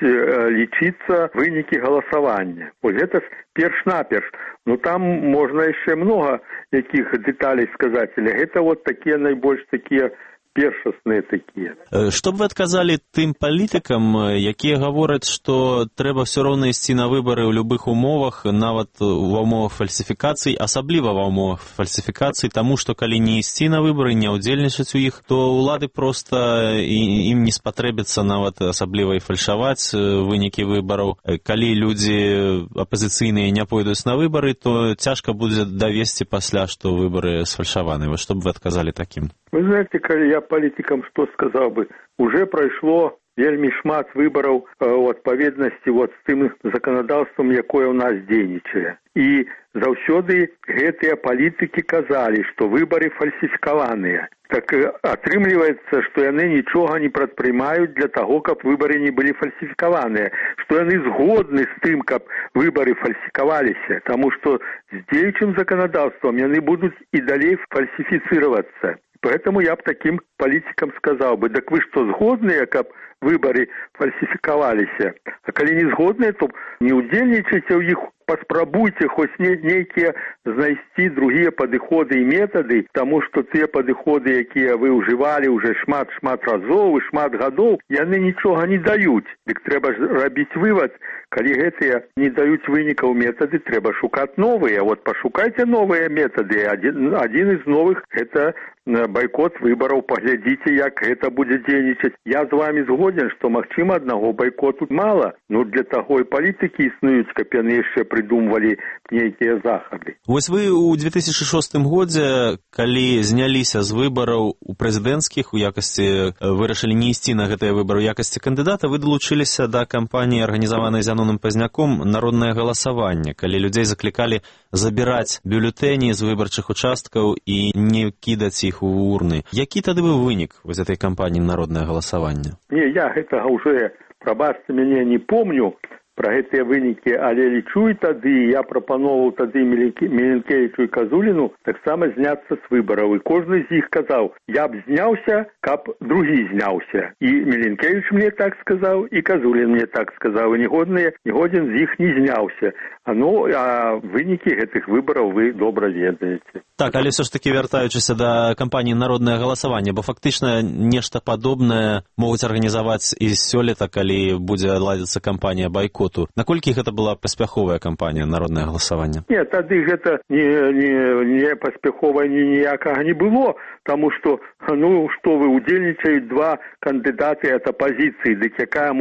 Speaker 10: лічыцца вынікі галасавання. Гэта перш-наперш. Там можна яшчэ многа якіх дэталей сказаць, але гэта такія найбольш такія першасныя такія.
Speaker 2: Што б вы адказалі тым палітыкам, якія гавораць, што трэба ўсё роўна ісці на выбары ў любых умовах, нават ва ўмовах фальсіфікацый, асабліва ва ўмовах фальсіфікацый, таму што калі не ісці на выбары, не ўдзельнічаць у іх, то ўлады проста ім не спатрэбіцца нават асабліва і фальшаваць вынікі выбараў. Калі людзі апазіцыйныя не пойдуць на выбары, то цяжка будзе давесці пасля, што выбары сфальшаваны. Што б вы адказалі такім?
Speaker 10: Вы знаете, калі я палітыкам што сказаў бы, уже прайшло вельмі шмат выбараў у адпаведнасці з тым заканадаўствам, якое ў нас дзейнічае. І заўсёды гэтыя палітыкі казалі, што выбары фальсіфікаваныя. Так атрымліваецца, што яны нічога не прадпрымаюць для таго, каб выбары не былі фальсіфікаваныя, што яны згодны з тым, каб выбары фальсіфікаваліся, таму што з дзеючым заканадаўствам яны будуць і далей фальсіфіцыравацца. Поэтому я б таким политикам сказал бы, так вы что, згодные, каб выборы фальсификаваліся? А калі не згодныя, то не удзельнічайце ў іх, паспрабуйце хоць нейкія знайсці другія падыходы і метады, таму што тыя падыходы, якія вы ўжывалі ўжо шмат разоў і шмат гадоў, яны нічога не даюць. Дык трэба ж рабіць вывад, калі гэтыя не даюць вынікаў метады, трэба шукаць новыя. Вот пашукайце новыя метады. Адзін з новых – гэта байкот выбараў. Паглядзіце, як гэта будзе дзейнічаць. Я з вами згоден, што, магчыма, аднаго байкоту мала. Ну, для таго і палітыкі існуюць, каб яны яшчэ прыдумвалі нейкія захады.
Speaker 2: Вось вы ў 2006 годзе, калі зняліся з выбараў у прэзідэнцкіх, у якасці вырашылі не ісці на гэтыя выбары ў якасці кандыдата, вы далучыліся да кампаніі, арганізаванай Зяноным Пазняком, «Народнае галасаванне», калі людзей заклікалі забіраць бюлетэні з выбарчых участкаў і не кідаць іх у урны. Які тады быў вынік вось этой кампаніі «Народнае галасаванне»?
Speaker 10: Не, я гэтага ўжо, прабачце мяне, не помню пра гэтыя вынікі, але лічу і тады, я прапановаў тады Меленкевічу і Казуліну таксама зняцца з выбараў. І кожны з іх казаў, я б зняўся, каб другі зняўся. І Меленкевіч мне так сказаў, і Казулін мне так сказаў, і нігодзін з іх не зняўся. А вынікі гэтых выбараў вы добра ведаеце.
Speaker 2: Так, але все ж таки вяртаючыся да кампаніі «Народнае галасаванне», бо фактычна нешта падобнае могуць арганізаваць і сёлета, калі будзе ладзіцца кампанія байкоту. Наколькі гэта была паспяховая кампанія «Народнае галасаванне»?
Speaker 10: Не, тады гэта не паспяховая ніякага не было, таму што, што вы, удзельнічаюць два кандыдаты ад апазіцыі, дык якая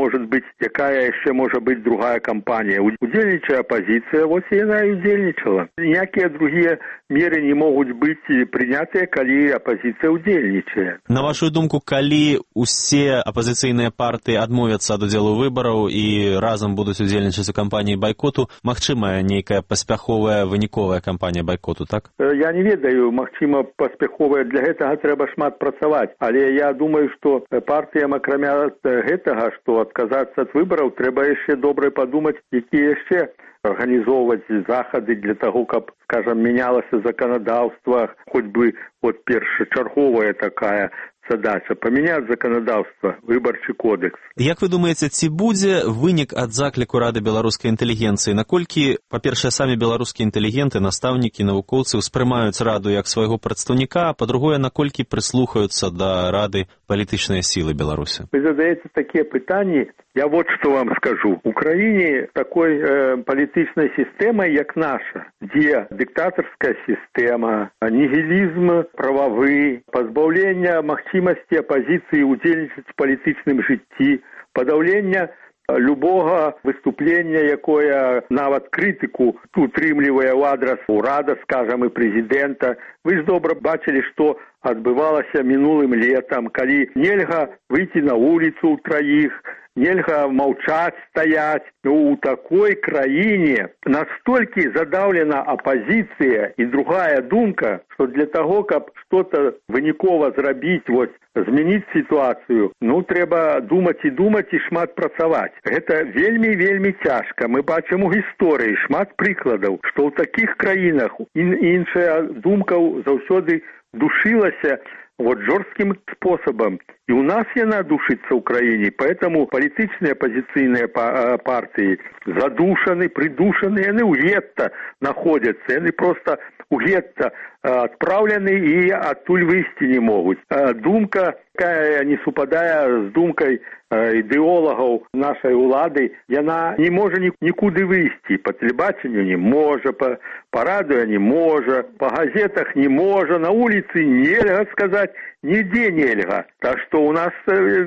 Speaker 10: яшчэ можа быць другая кампанія? Удзельнічае апазіцыя, вось яна і удзельнічала. Ніякія другія меры не могуць быць прынятыя, калі апазіцыя удзельнічае.
Speaker 2: На вашу думку, калі усе апазіцыйныя партыі адмовяцца ад удзелу выбараў і разам будуць удзельнічаць у кампаніі байкоту, магчымая нейкая паспяховая выніковая кампанія байкоту, так?
Speaker 10: Я не ведаю, магчыма паспяховая, для гэтага трэба шмат працаваць, але я думаю, што партыям акрамя гэтага, што адказацца ад выбараў, трэба яшчэ добра падумаць, якія яшчэ арганізоўваць захады для таго, каб, скажам, менялася заканадаўства, хоць бы першачарговая такая задача, памяняць заканадаўства, выбарчы кодекс.
Speaker 2: Як вы думаеце, ці будзе вынік ад закліку Рады беларускай інтэлігенцыі? Наколькі, па-першае, самі беларускія інтэлігенты, настаўнікі, навукоўцы ўспрымаюць Раду як свайго прадстаўніка, а па-другое, наколькі прыслухаюцца да Рады палітычныя сілы Беларусі?
Speaker 10: Вы задаеце такія пытанні, я вот что вам скажу. У краіне такой палітычнай сістэмай, як наша, дзе дыктатарская сістэма, нігілізм прававы, пазбаўленне магчымасці апазіцыі удзельнічаць у палітычным жыцці, падаўлення любога выступлення, якое нават крытыку утрымлівае ў адрас урада, скажам, і прэзідэнта. Вы ж добра бачылі, што адбывалася мінулым летам, калі нельга выйти на вуліцу ўтраіх, нельга маўчаць, стаяць. У такой краіне настолькі задаўлена апазіцыя і другая думка, што для таго, каб што-то вынікова зрабіць, змяніць сітуацыю, трэба думаць і шмат працаваць. Гэта вельмі цяжка. Мы бачым у гісторыі шмат прыкладаў, што ў такіх краінах іншая думка заўсёды душылася жорсткім способом. И у нас яна душится в Украине, поэтому политичные оппозиционные партии задушаны, придушаны, они у гетто находятся, они просто у гетто отправлены и оттуль выйти не могут. Думка, якая не супадае з думкой ідэолагаў нашай улады, яна не можа нікуды выйсці. По тэлебачанню не можа, по радыё не можа, по газетах не можа, на улице нельга сказаць, нідзе нельга. Так што у нас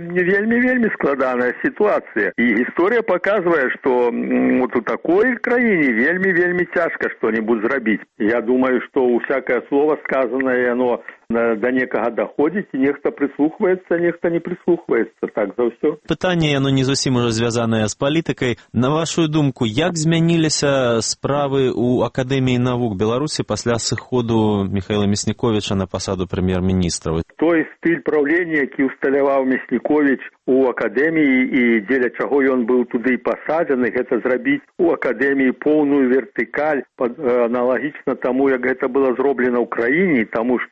Speaker 10: вельмі складаная ситуация. И история показывает, что у такой краине вельмі цяжка что-нибудь зрабіць. Я думаю, что всякое слово сказанное, оно до некага доходит, и нехто прислухваецца, нехто не прислухваецца. Так за ўсё.
Speaker 2: Пытанне, оно не зусім уже звязанае з палітыкай. На вашу думку, як змяніліся справы у Акадэміі навук Беларусі пасля сыходу Михаила Мясніковіча на пасаду прэм'ер-міністра?
Speaker 10: Той стыль правлення, які усталяваў Мясніковіч у Акадэміі і дзеля чаго ён быў туды пасаджаны, гэта зрабіць у Акадэміі поўную вертыкаль, аналагічна таму, як гэта было зроблена ў краіне, таму што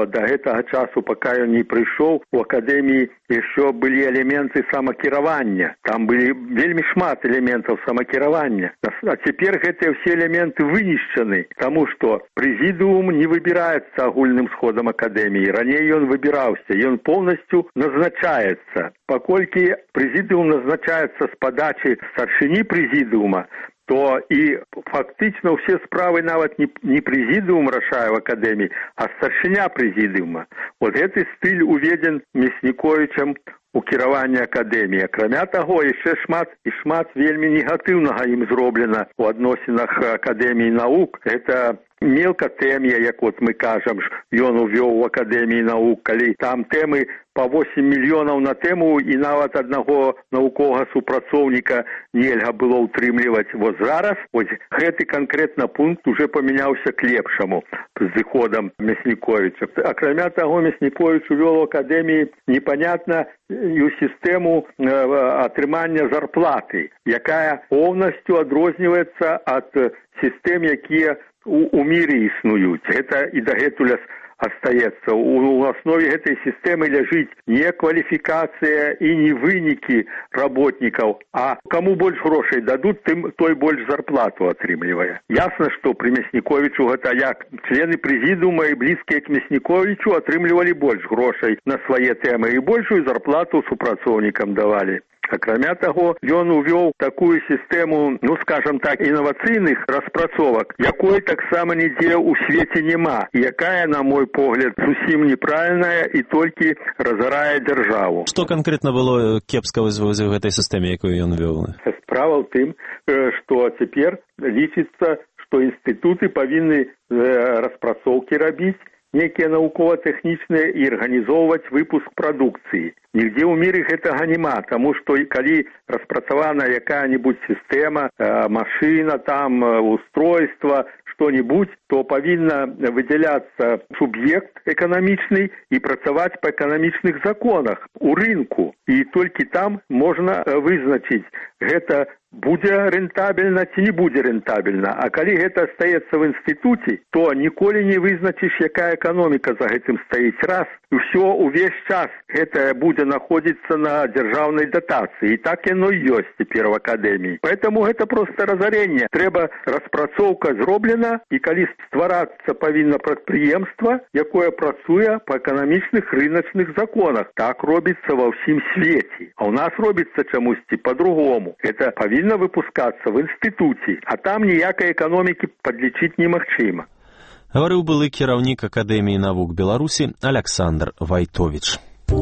Speaker 10: што да гэтага часу, пока ён не прыйшоў, у акадэміі яшчэ былі элементы самакіравання. Там былі вельмі шмат элементаў самакіравання. А цяпер гэтыя ўсе элементы вынішчаны, таму што прэзідыум не выбіраецца агульным сходам акадэміі. Раней ён выбіраўся, ён полностью назначаецца. Паколькі прэзідыум назначаецца з падачы старшыні прэзідыума, то і фактычна ўсе справы нават не прэзідыум рашае в акадэміі, а старшыня прэзідыума. Вот гэты стыль уведзен Мясніковічам у кіраванні акадэміі. Акрамя таго, яшчэ шмат вельмі негатыўнага ім зроблена у адносінах акадэміі навук. Гэта мелкатэмія, як вот мы кажам, ён увёў у акадэміі навук, калі там тэмы по 8 мільёнаў на тэму і нават аднаго навуковага супрацоўніка нельга было ўтрымліваць. Вот зараз гэты канкрэтна пункт уже памяняўся к лепшаму з зыходам Мясніковіча. Акрамя таго, Мясніковіч увёў у акадэміі непанятна і сістэму атрымання зарплаты, якая поўнасцю адрозніваецца ад сістэм, якія у мире існуюць. Гэта і дагэтуль астаецца. У аснове гэтай сістэмы ляжыць не кваліфікацыя і не вынікі работнікаў, а каму больш грошай дадуць, той больш зарплату атрымлівае. Ясна, што пры Мясніковічу гэта як члены прэзідыума і блізкія к Мясніковічу атрымлівалі больш грошай на свае тэмы і большую зарплату супрацоўнікам давалі. Акрамя таго, ён увёў такую сістэму, скажам так, інавацыйных распрацовак, якой таксама нідзе ў свеце няма, якая, на мой погляд, зусім неправільная і толькі разарае дзяржаву.
Speaker 2: Што канкрэтна было кепскага ў гэтай сістэме, якую ён вёў?
Speaker 10: Справа ў тым, што цяпер лічыцца, што інстытуты павінны распрацоўкі рабіць, некія навукова-тэхнічныя і арганізоўваць выпуск прадукцыі. Нігде ў міры гэтага няма, таму што калі распрацавана якая-небудзь сістэма, машына, там, устройства, што-небудзь, то павінна выдзяляцца суб'ект эканамічны і працаваць па эканамічных законах у рынку. І толькі там можна вызначыць, гэта будзе рэнтабельна ці не будзе рэнтабельна. А калі гэта астаецца в інстытуце, то ніколі не вызначыш, якая эканоміка за гэтым стаіць. Раз, ўсё увесь час гэта будзе находзіцца на дзяржаўнай датацыі. І так яно і ёсць цяпер в акадэміі. Поэтому гэта проста разоренне. Трэба распрацоўка зроблена, і калі стварацца павінна прадпрыемства, якое працуе па эканамічных рыначных законах. Так робіцца ва ўсім свеце. А ў нас робіцца чамусьці па-другому. Гэта павінна выпускацца в інстытуце, а там ніякай эканомікі падлічыць немагчыма.
Speaker 2: Гаварыў былы кіраўнік Акадэміі навук Беларусі Александр Вайтович.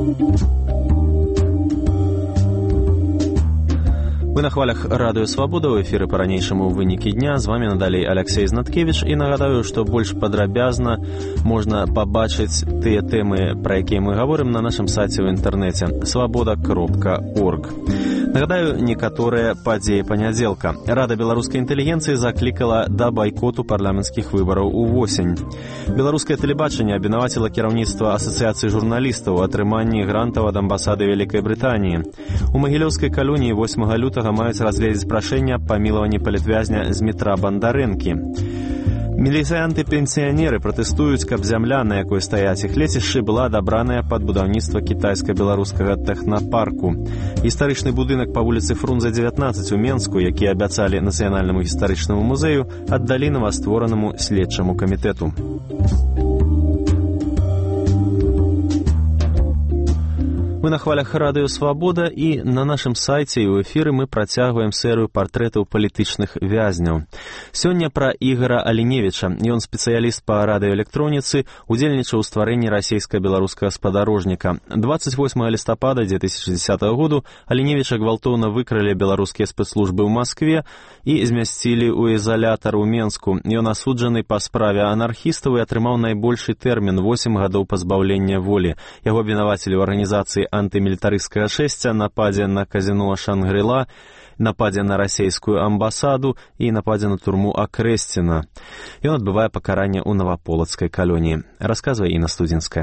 Speaker 2: Вы на хвалях Радыё Свабода, ў эфіры па-ранейшаму вынікі дня. З вами надалей Алексей Знаткевіч. І нагадаю, што больш падрабязна можна пабачыць тыя тэмы, пра якія мы гаворым на нашым сайце ў інтэрнэце swaboda.org. Нагадаю, некаторыя падзеі панядзелка. Рада беларускай інтэлігенцыі заклікала да байкоту парламенцкіх выбараў увосень. Беларускае тэлебачанне абвінаваціла кіраўніцтва Асацыяцыі журналістаў у атрыманні грантаў ад амбасады Вялікай Брытаніі. У Магілёўскай калоніі 8 лютага маюць разгледзець прашэнне аб памілаванні палітвязня Змітра Бандарэнкі. Міліцыянты-пенсіянеры пратэстуюць, каб зямля, на якой стаяць іх лецішчы, была адабраная пад будаўніцтва кітайска-беларускага тэхнапарку. Гістарычны будынак па вуліцы Фрунзе 19 у Менску, які абяцалі Нацыянальнаму гістарычнаму музею, аддалі новастворанаму следчаму камітэту. Мы на хвалях Радыё Свабода, і на нашым сайце і ў эфіры мы працягваем серыю партрэтаў палітычных вязняў. Сёння пра Ігара Аліневіча. Ён спецыяліст па радыёэлектроніцы, удзельнічаў у стварэнні расійска-беларускага спадарожніка. 28 лістапада 2010 году Аліневіча гвалтоўна выкралі беларускія спецслужбы ў Маскве і змясцілі ў ізалятар у Менску. Ён асуджаны па справе анархістаў і атрымаў найбольшы тэрмін 8 гадоў пазбаўлення волі. Яго абвінавацілі ў арганізацыі антымілітарысцкага шэсця, нападзе на казіно Шангрила, нападзе на расійскую амбасаду і нападзе на турму Акрэсціна. Ён адбывае пакаранне ў Наваполацкай калоніі. Расказвае Інна Студзінская.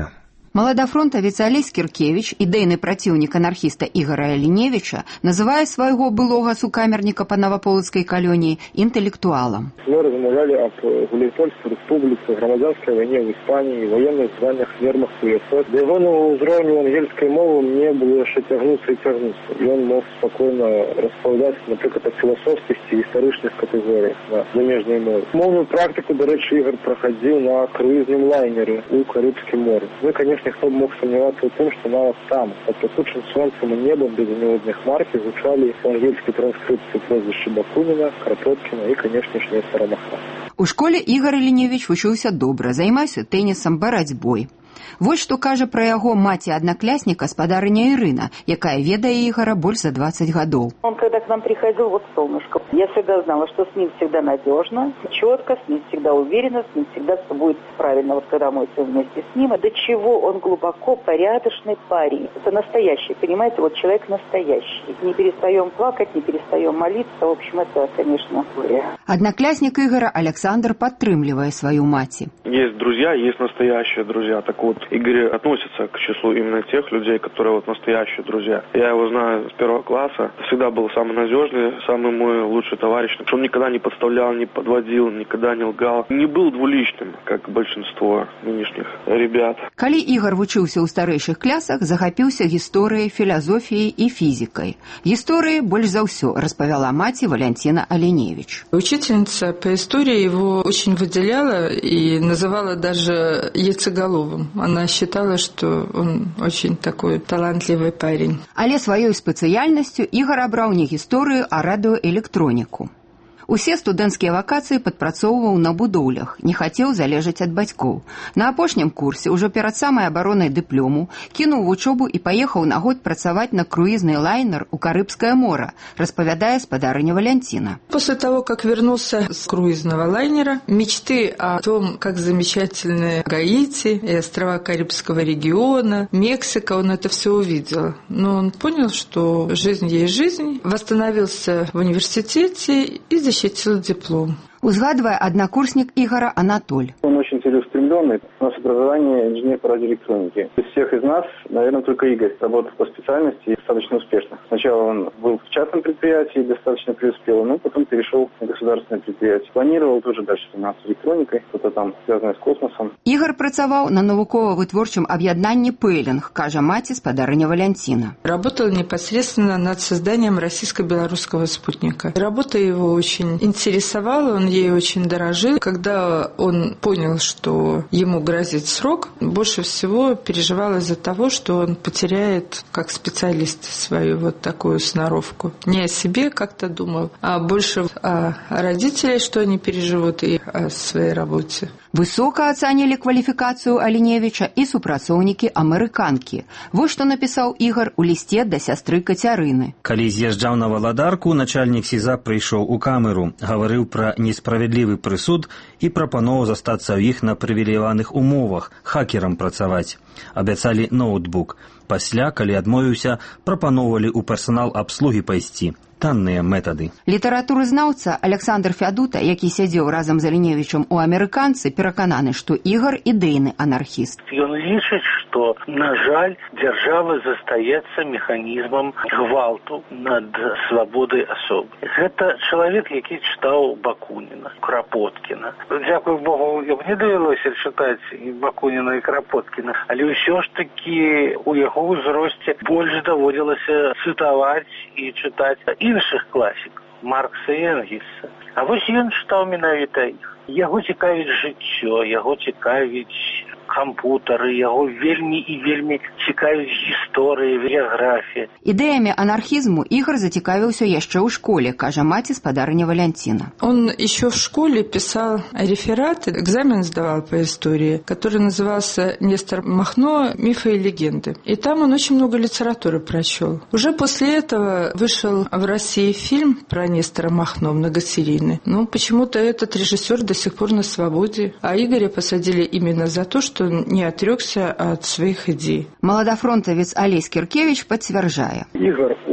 Speaker 12: Маладафронтавец Алесь Кіркевіч, ідэйны праціўнік анархіста Ігара Аліневіча, называе свайго былога сукамерніка па Наваполацкай калоніі інтэлектуалам.
Speaker 15: Мы размаўлялі аб Гуляйпольскай рэспубліцы, грамадзянскай вайне ў Іспаніі, ваенных званнях вермахту УССР. Да ягонага ўзроўню ангельскай мовы мне было яшчэ цягнуцца і цягнуцца. Ён мог спакойна распаўдаць, напрыклад, аб філасофскасці і гістарычных катэгорыях на замежнай мове. Моўную практыку, дарэчы, Ігар праходзіў на круізным лайнеры ў Карыбскім моры. Мы, конечно, хто б мог сомневаться в том, что нават там, под пекучим солнцем и небом без ніводных марки звучали ангельские транскрипции прозвища Бакунина, Кропоткина и, конечно же, Нестора Махна.
Speaker 12: У школе Ігар Аліневіч вучыўся добра, займаўся тэнісам, барацьбой. Вось што кажа пра яго маці-аднаклясніка спадарыня Ірына, якая ведае Ігара больш за 20 гадоў.
Speaker 16: Он, когда к нам приходил, вот солнышко, я всегда знала, что с ним всегда надежно, четко, с ним всегда уверенно, с ним всегда все будет правильно, вот когда мы все вместе с ним. До чего он глубоко порядочный парень. Это настоящий, понимаете, вот человек настоящий. Не перестаем плакать, не перестаем молиться, в общем, это, конечно, горе.
Speaker 12: Одноклассник Игора Александр подтрымливая свою мать.
Speaker 24: Есть друзья, есть настоящие друзья. Так вот, Игорь относится к числу именно тех людей, которые вот настоящие друзья. Я его знаю с первого класса. Всегда был самый надежный, самый мой лучший товарищ. Он никогда не подставлял, не подводил, никогда не лгал. Не был двуличным, как большинство нынешних ребят.
Speaker 12: Калі Ігор вучыўся ў старэйшых класах, захапіўся гісторыяй, філазофіяй і фізікай. Гісторыі больш за ўсё распавяла маці Валентина Аліневіч.
Speaker 25: Учительница по истории его очень выделяла и называла даже яйцеголовым. Она считала, что он очень такой талантливый парень.
Speaker 12: Але сваёй спецыяльнасцю Ігор абраў не гісторыю, а радыёэлектроніку. Усе студэнцкія вакацыі падпрацоўваў на будоўлях, не хацеў залежаць ад бацькоў. На апошнім курсе, ўжо перад самай абаронай дыплому, кінуў вучобу і паехаў на год працаваць на круізны лайнер у Карыбскае мора, распавядае спадарыня Валентина.
Speaker 25: После того, как вернулся с круизного лайнера, мечты о том, как замечательны Гаити и острова Карибского региона, Мексика, он это все увидел. Но он понял, что жизнь есть жизнь, восстановился в университете и защитил диплом.
Speaker 12: Узгадывая однокурсник Игора Анатоль.
Speaker 21: Он очень целеустремленный. У нас образование инженер по радиоэлектронике. Из всех из нас, наверное, только Игорь работал по специальности и достаточно успешно. Сначала он был в частном предприятии, достаточно преуспел, но потом перешел на государственное предприятие. Планировал тоже дальше заниматься электроникой, что-то там связанное с космосом.
Speaker 12: Игорь працаваў на навукова-вытворчым аб'яднанні «Пэлінг», кажа маці спадарыня Валентина.
Speaker 25: Работал непосредственно над созданием российско-белорусского спутника. Работа его очень интересовала, он ей очень дорожил. Когда он понял, что ему грозит срок, больше всего переживал из-за того, что он потеряет как специалист свою вот такую сноровку. Не о себе как-то думал, а больше о родителях, что они переживут, и о своей работе.
Speaker 12: Высока ацанілі кваліфікацыю Аліневіча і супрацоўнікі амерыканкі. Вось што напісаў Ігор у лісце да сястры Кацярыны.
Speaker 26: Калі з'язджаў на Валадарку, начальнік СІЗА прыйшоў у камеру, гаварыў пра несправядлівы прысуд і прапановаў застацца ў іх на прывілеяваных умовах, хакерам працаваць. Абяцалі ноутбук. Пасля, калі адмовіўся, прапаноўвалі ў персанал абслугі пайсці. Танныя метады.
Speaker 12: Літаратуразнаўца Александр Фядута, які сядзеў разам з Аліневічам у амерыканцы, перакананы, што Ігор ідэйны анархіст.
Speaker 27: Ён лічыць, што, на жаль, дзяржава застаецца механізмам гвалту над свабодай асобы. Гэта чалавек, які чытаў Бакуніна, Крапоткіна. Дзякуй Богу, мне давялося чытаць і Бакуніна, і Крапоткіна, але ўсё ж такі у яго ўзросце больш даводзілася цытаваць і чытаць іншых класікаў, Маркса і Энгельса. А вось ён чытаў менавіта іх. Яго цікавіць жыццё, яго цікавіць кампутары, яго вельмі і вельмі цікавіць гісторыя, геаграфія.
Speaker 12: Ідэямі анархізму Ігор зацікавіўся яшчэ ў школе, кажа маці спадарыня Валентина.
Speaker 25: Он еще в школе писал реферат, экзамен сдавал по истории, который назывался «Нестор Махно. Мифы и легенды». И там он очень много литературы прочел. Уже после этого вышел в России фильм про Нестора Махно, многосерийный. Но почему-то этот режиссер до сих пор на свободе, а Игоря посадили именно за то, что он не отрекся от своих идей.
Speaker 12: Маладафронтавец Алесь Кіркевіч пацвярджае.
Speaker 21: Ігор у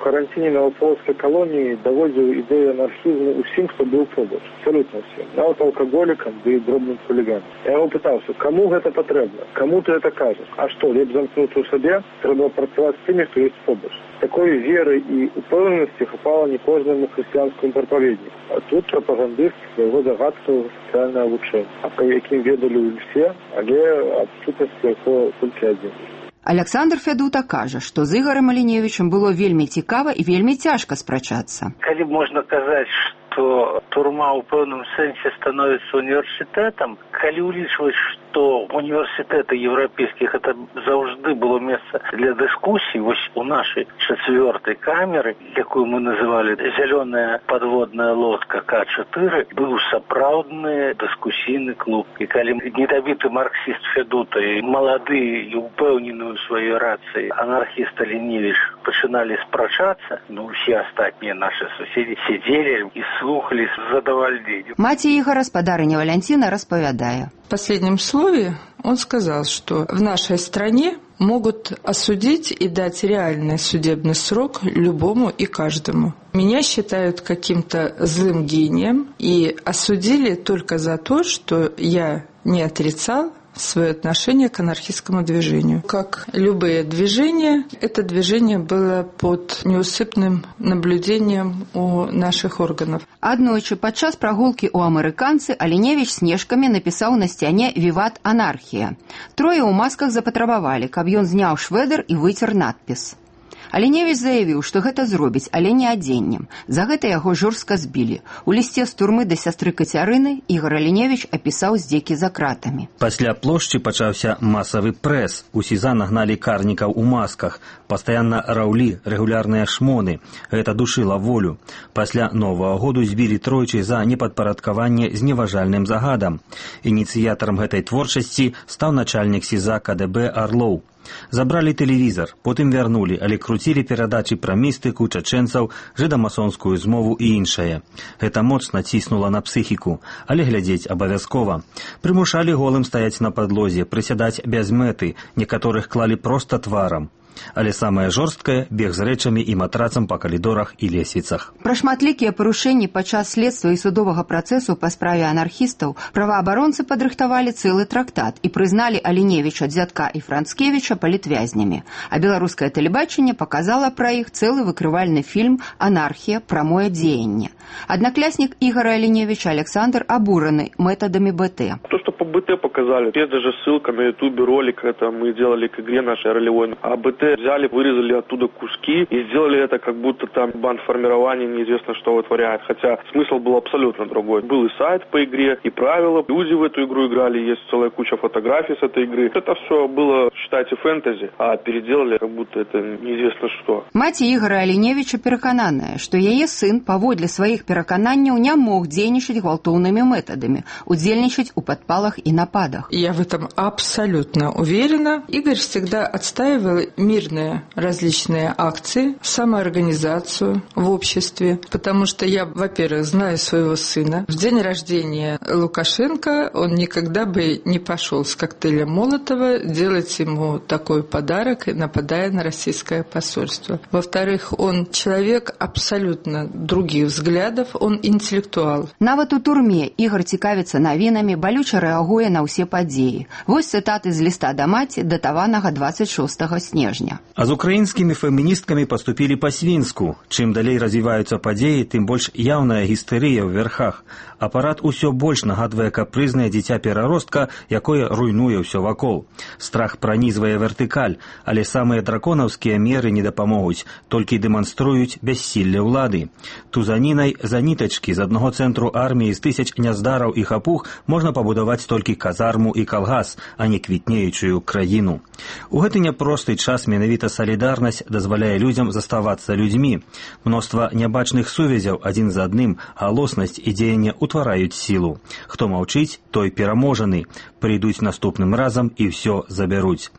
Speaker 15: карантине на Волковской колонии доводил идею анархизма всем, кто был побач. Абсолютно всем. Нават алкоголикам, да и дробным хулиганам. Я его пытался, кому это потребно? Кому ты это кажешь? А что, лепш замкнуть у себе? Треба працевать с теми, кто есть побач. Такой веры и упевненості хапало не кожному християнскому проповеднику. А тут пропагандист свого загадкового соціального вучення, а яким ведали всі, але адсутнасці якого тільки один.
Speaker 12: Александр Фядута кажа, што з Ігорем Аліневічам было вельмі цікава і вельмі цяжка спрачацца.
Speaker 27: Калі можна казаць, што турма ў пэўным сэнсе становіцца універсітэтам, калі ўлічваць, што універсітэты еўрапейскіх это заўжды было месца для дыскусій, вось у нашай чацвёртай камеры, якую мы называлі «Зялёная подводная лодка К4», быў сапраўдны дыскусійны клуб. І калі недабіты марксіст Фядута і малады і упэўнены ў сваёй рацыі анархіст Аліневіч пачыналі спрачацца, усе астатнія нашы суседзі сидзелі і слухали з задавальненнем.
Speaker 12: Маці Ігора, спадарыня Валянціна, распавядае.
Speaker 25: В последнем слове он сказал, что в нашей стране могут осудить и дать реальный судебный срок любому и каждому. Меня считают каким-то злым гением и осудили только за то, что я не отрицал свое отношение к анархистскому движению. Как любые движения, это движение было под неусыпным наблюдением у наших органов.
Speaker 12: Аднойчы падчас прагулкі ў амерыканцы Аліневіч снежкамі напісаў на сцяне «Віват анархія». Трое ў масках запатрабавалі, каб ён зняў швэдэр і выцер надпіс. Аліневіч заявіў, што гэта зробіць, але не адзеннем. За гэта яго жорстка збілі. У лісце з турмы да сястры Кацярыны Ігор Аліневіч апісаў здзекі за кратамі.
Speaker 26: Пасля плошчы пачаўся масавы прэс. У СІЗА нагналі карнікаў у масках. Пастаянна раўлі, рэгулярныя шмоны. Гэта душыла волю. Пасля Новага году збілі тройчы за непадпарадкаванне зневажальным загадам. Ініцыятарам гэтай творчасці стаў начальнік СІЗА КДБ Арлоў. Забралі тэлевізор, потым вярнулі, але круцілі перадачы пра містыку, чачэнцаў, жыдамасонскую змову і іншае. Гэта моцна ціснула на псіхіку, але глядзець абавязкова. Прымушалі голым стаяць на падлозе, прысядаць без мэты, некаторых клалі проста тварам. Але самае жорсткае – бег з рэчамі і матрацам па калідорах і лесвіцах.
Speaker 12: Пра шматлікія парушэнні падчас следства і судовага працэсу па справе анархістаў праваабаронцы падрыхтавалі цэлы трактат і прызналі Аліневіча, Дзядка і Францкевіча палітвязнямі. А беларускае тэлебачанне паказала пра іх цэлы выкрывальны фільм «Анархія. Прамое дзеянне». Однокляснік Игора Аліневіча Александр обуренный методами БТ.
Speaker 24: То, что по БТ показали, есть даже ссылка на ютубе, ролик, это мы делали к игре нашей ролевой. А БТ взяли, вырезали оттуда куски и сделали это, как будто там бандформирование неизвестно что вытворяет. Хотя смысл был абсолютно другой. Был и сайт по игре, и правила. Люди в эту игру играли, есть целая куча фотографий с этой игры. Это все было, считайте, фэнтези, а переделали, как будто это неизвестно что.
Speaker 12: Маці Ігора Аліневіча перакананая, што яе сын паводле сваіх перакананняў не мог дзейнічаць гвалтоўнымі методами, удзельнічаць у подпалах и нападах.
Speaker 25: Я в этом абсолютно уверена. Игорь всегда отстаивал мирные различные акции, самоорганизацию в обществе, потому что я, во-первых, знаю своего сына. В день рождения Лукашенко он никогда бы не пошел с коктейлем Молотова делать ему такой подарок, нападая на российское посольство. Во-вторых, он человек абсолютно других взглядов, он интеллектуал.
Speaker 12: Нават у турме Ігор цікавіцца навінамі, балюча рэагуе на ўсе падзеі. Вось цытаты з ліста да маці, датаванага 26 снежня.
Speaker 26: А з украінскімі феміністкамі паступілі па-свінску. Чым далей развіваюцца падзеі, тым больш яўная гістэрыя ў верхах. Апарат усё больш нагадвае капрызнае дзіця-пераростка, якое руйнуе ўсё вакол. Страх пранізвае вертыкаль, але самыя драконаўскія меры не дапамогуць, толькі дэманструюць бяссілле ўлады. Тузанінай за нітачкі з аднаго цэнтру арміі з 1000 няздараў і хапух можна пабудаваць толькі казарму і калгас, а не квітнеючую краіну. У гэты няпросты час менавіта салідарнасць дазваляе людзям заставацца людзьмі. Мноства нябачных сувязяў адзін з адным, галоснасць і дзеянне утвараюць сілу. Хто маўчыць, той пераможаны. Прыйдуць наступным разам і ўсё забяруць.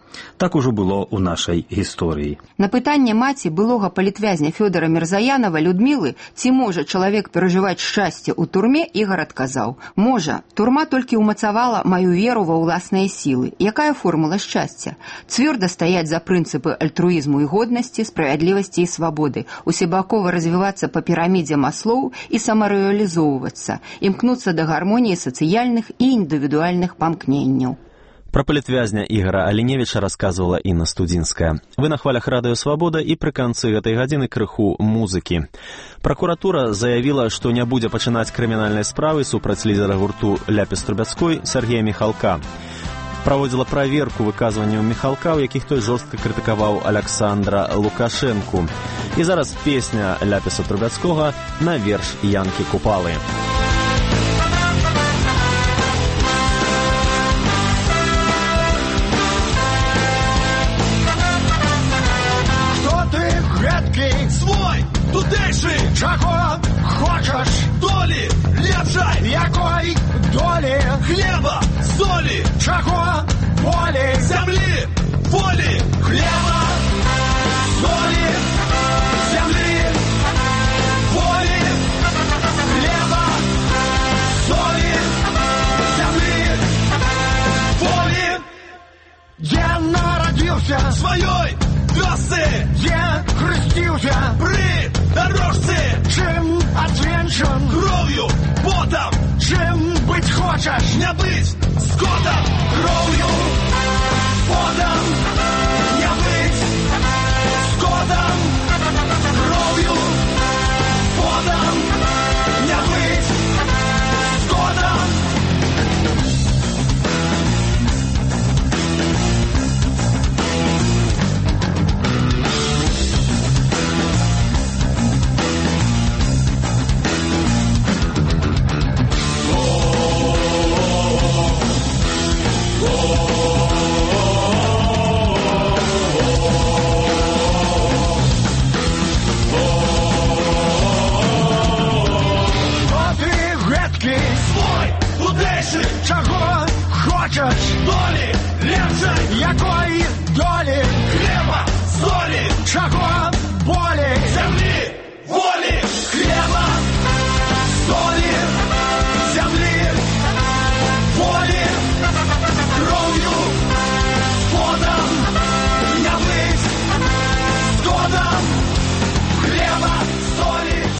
Speaker 26: Так ужо было ў нашай гісторыі.
Speaker 12: На пытанне маці былога палітвязня Фёдора Мірзаянова Людмілы, ці можа чалавек перажываць шчасце ў турме, Ігар адказаў: «Можа, турма толькі ўмацавала маю веру ва ўласныя сілы. Якая формула шчасця? Цвёрда стаяць за прынцыпы альтруізму і годнасці, справядлівасці і свабоды, усебакова развівацца па пірамідзе Маслоў і самарэалізоўвацца, імкнуцца да гармоніі сацыяльных і індывідуальных памкненняў».
Speaker 2: Пра палітвязня Ігара Аліневіча расказвала Інна Студзінская. Вы на хвалях радыё «Свабода» і пры канцы гэтай гадзіны крыху музыкі. Пракуратура заявіла, што не будзе пачынаць крымінальнай справы супраць лідара гурту «Ляпіс Трубяцкой» Сергея Міхалка. Праводзіла праверку выказванняў Міхалка, у якіх той жорстка крытыкаваў Аляксандра Лукашэнку. І зараз песня Ляпіса Трубяцкога на верш Янкі Купалы.
Speaker 1: Свой, тутейший, чаго хочаш долі, лепшай, якой долі, хлеба, солі, чаго волі, зямлі, волі, хлеба, солі, зямлі, волі, хлеба, солі, зямлі, волі. Я народился сваёй вёсцы, я хрестился при дорожце, чем отвенчан кровью, потом, чем быть хочешь, не быть скотом, кровью, потом,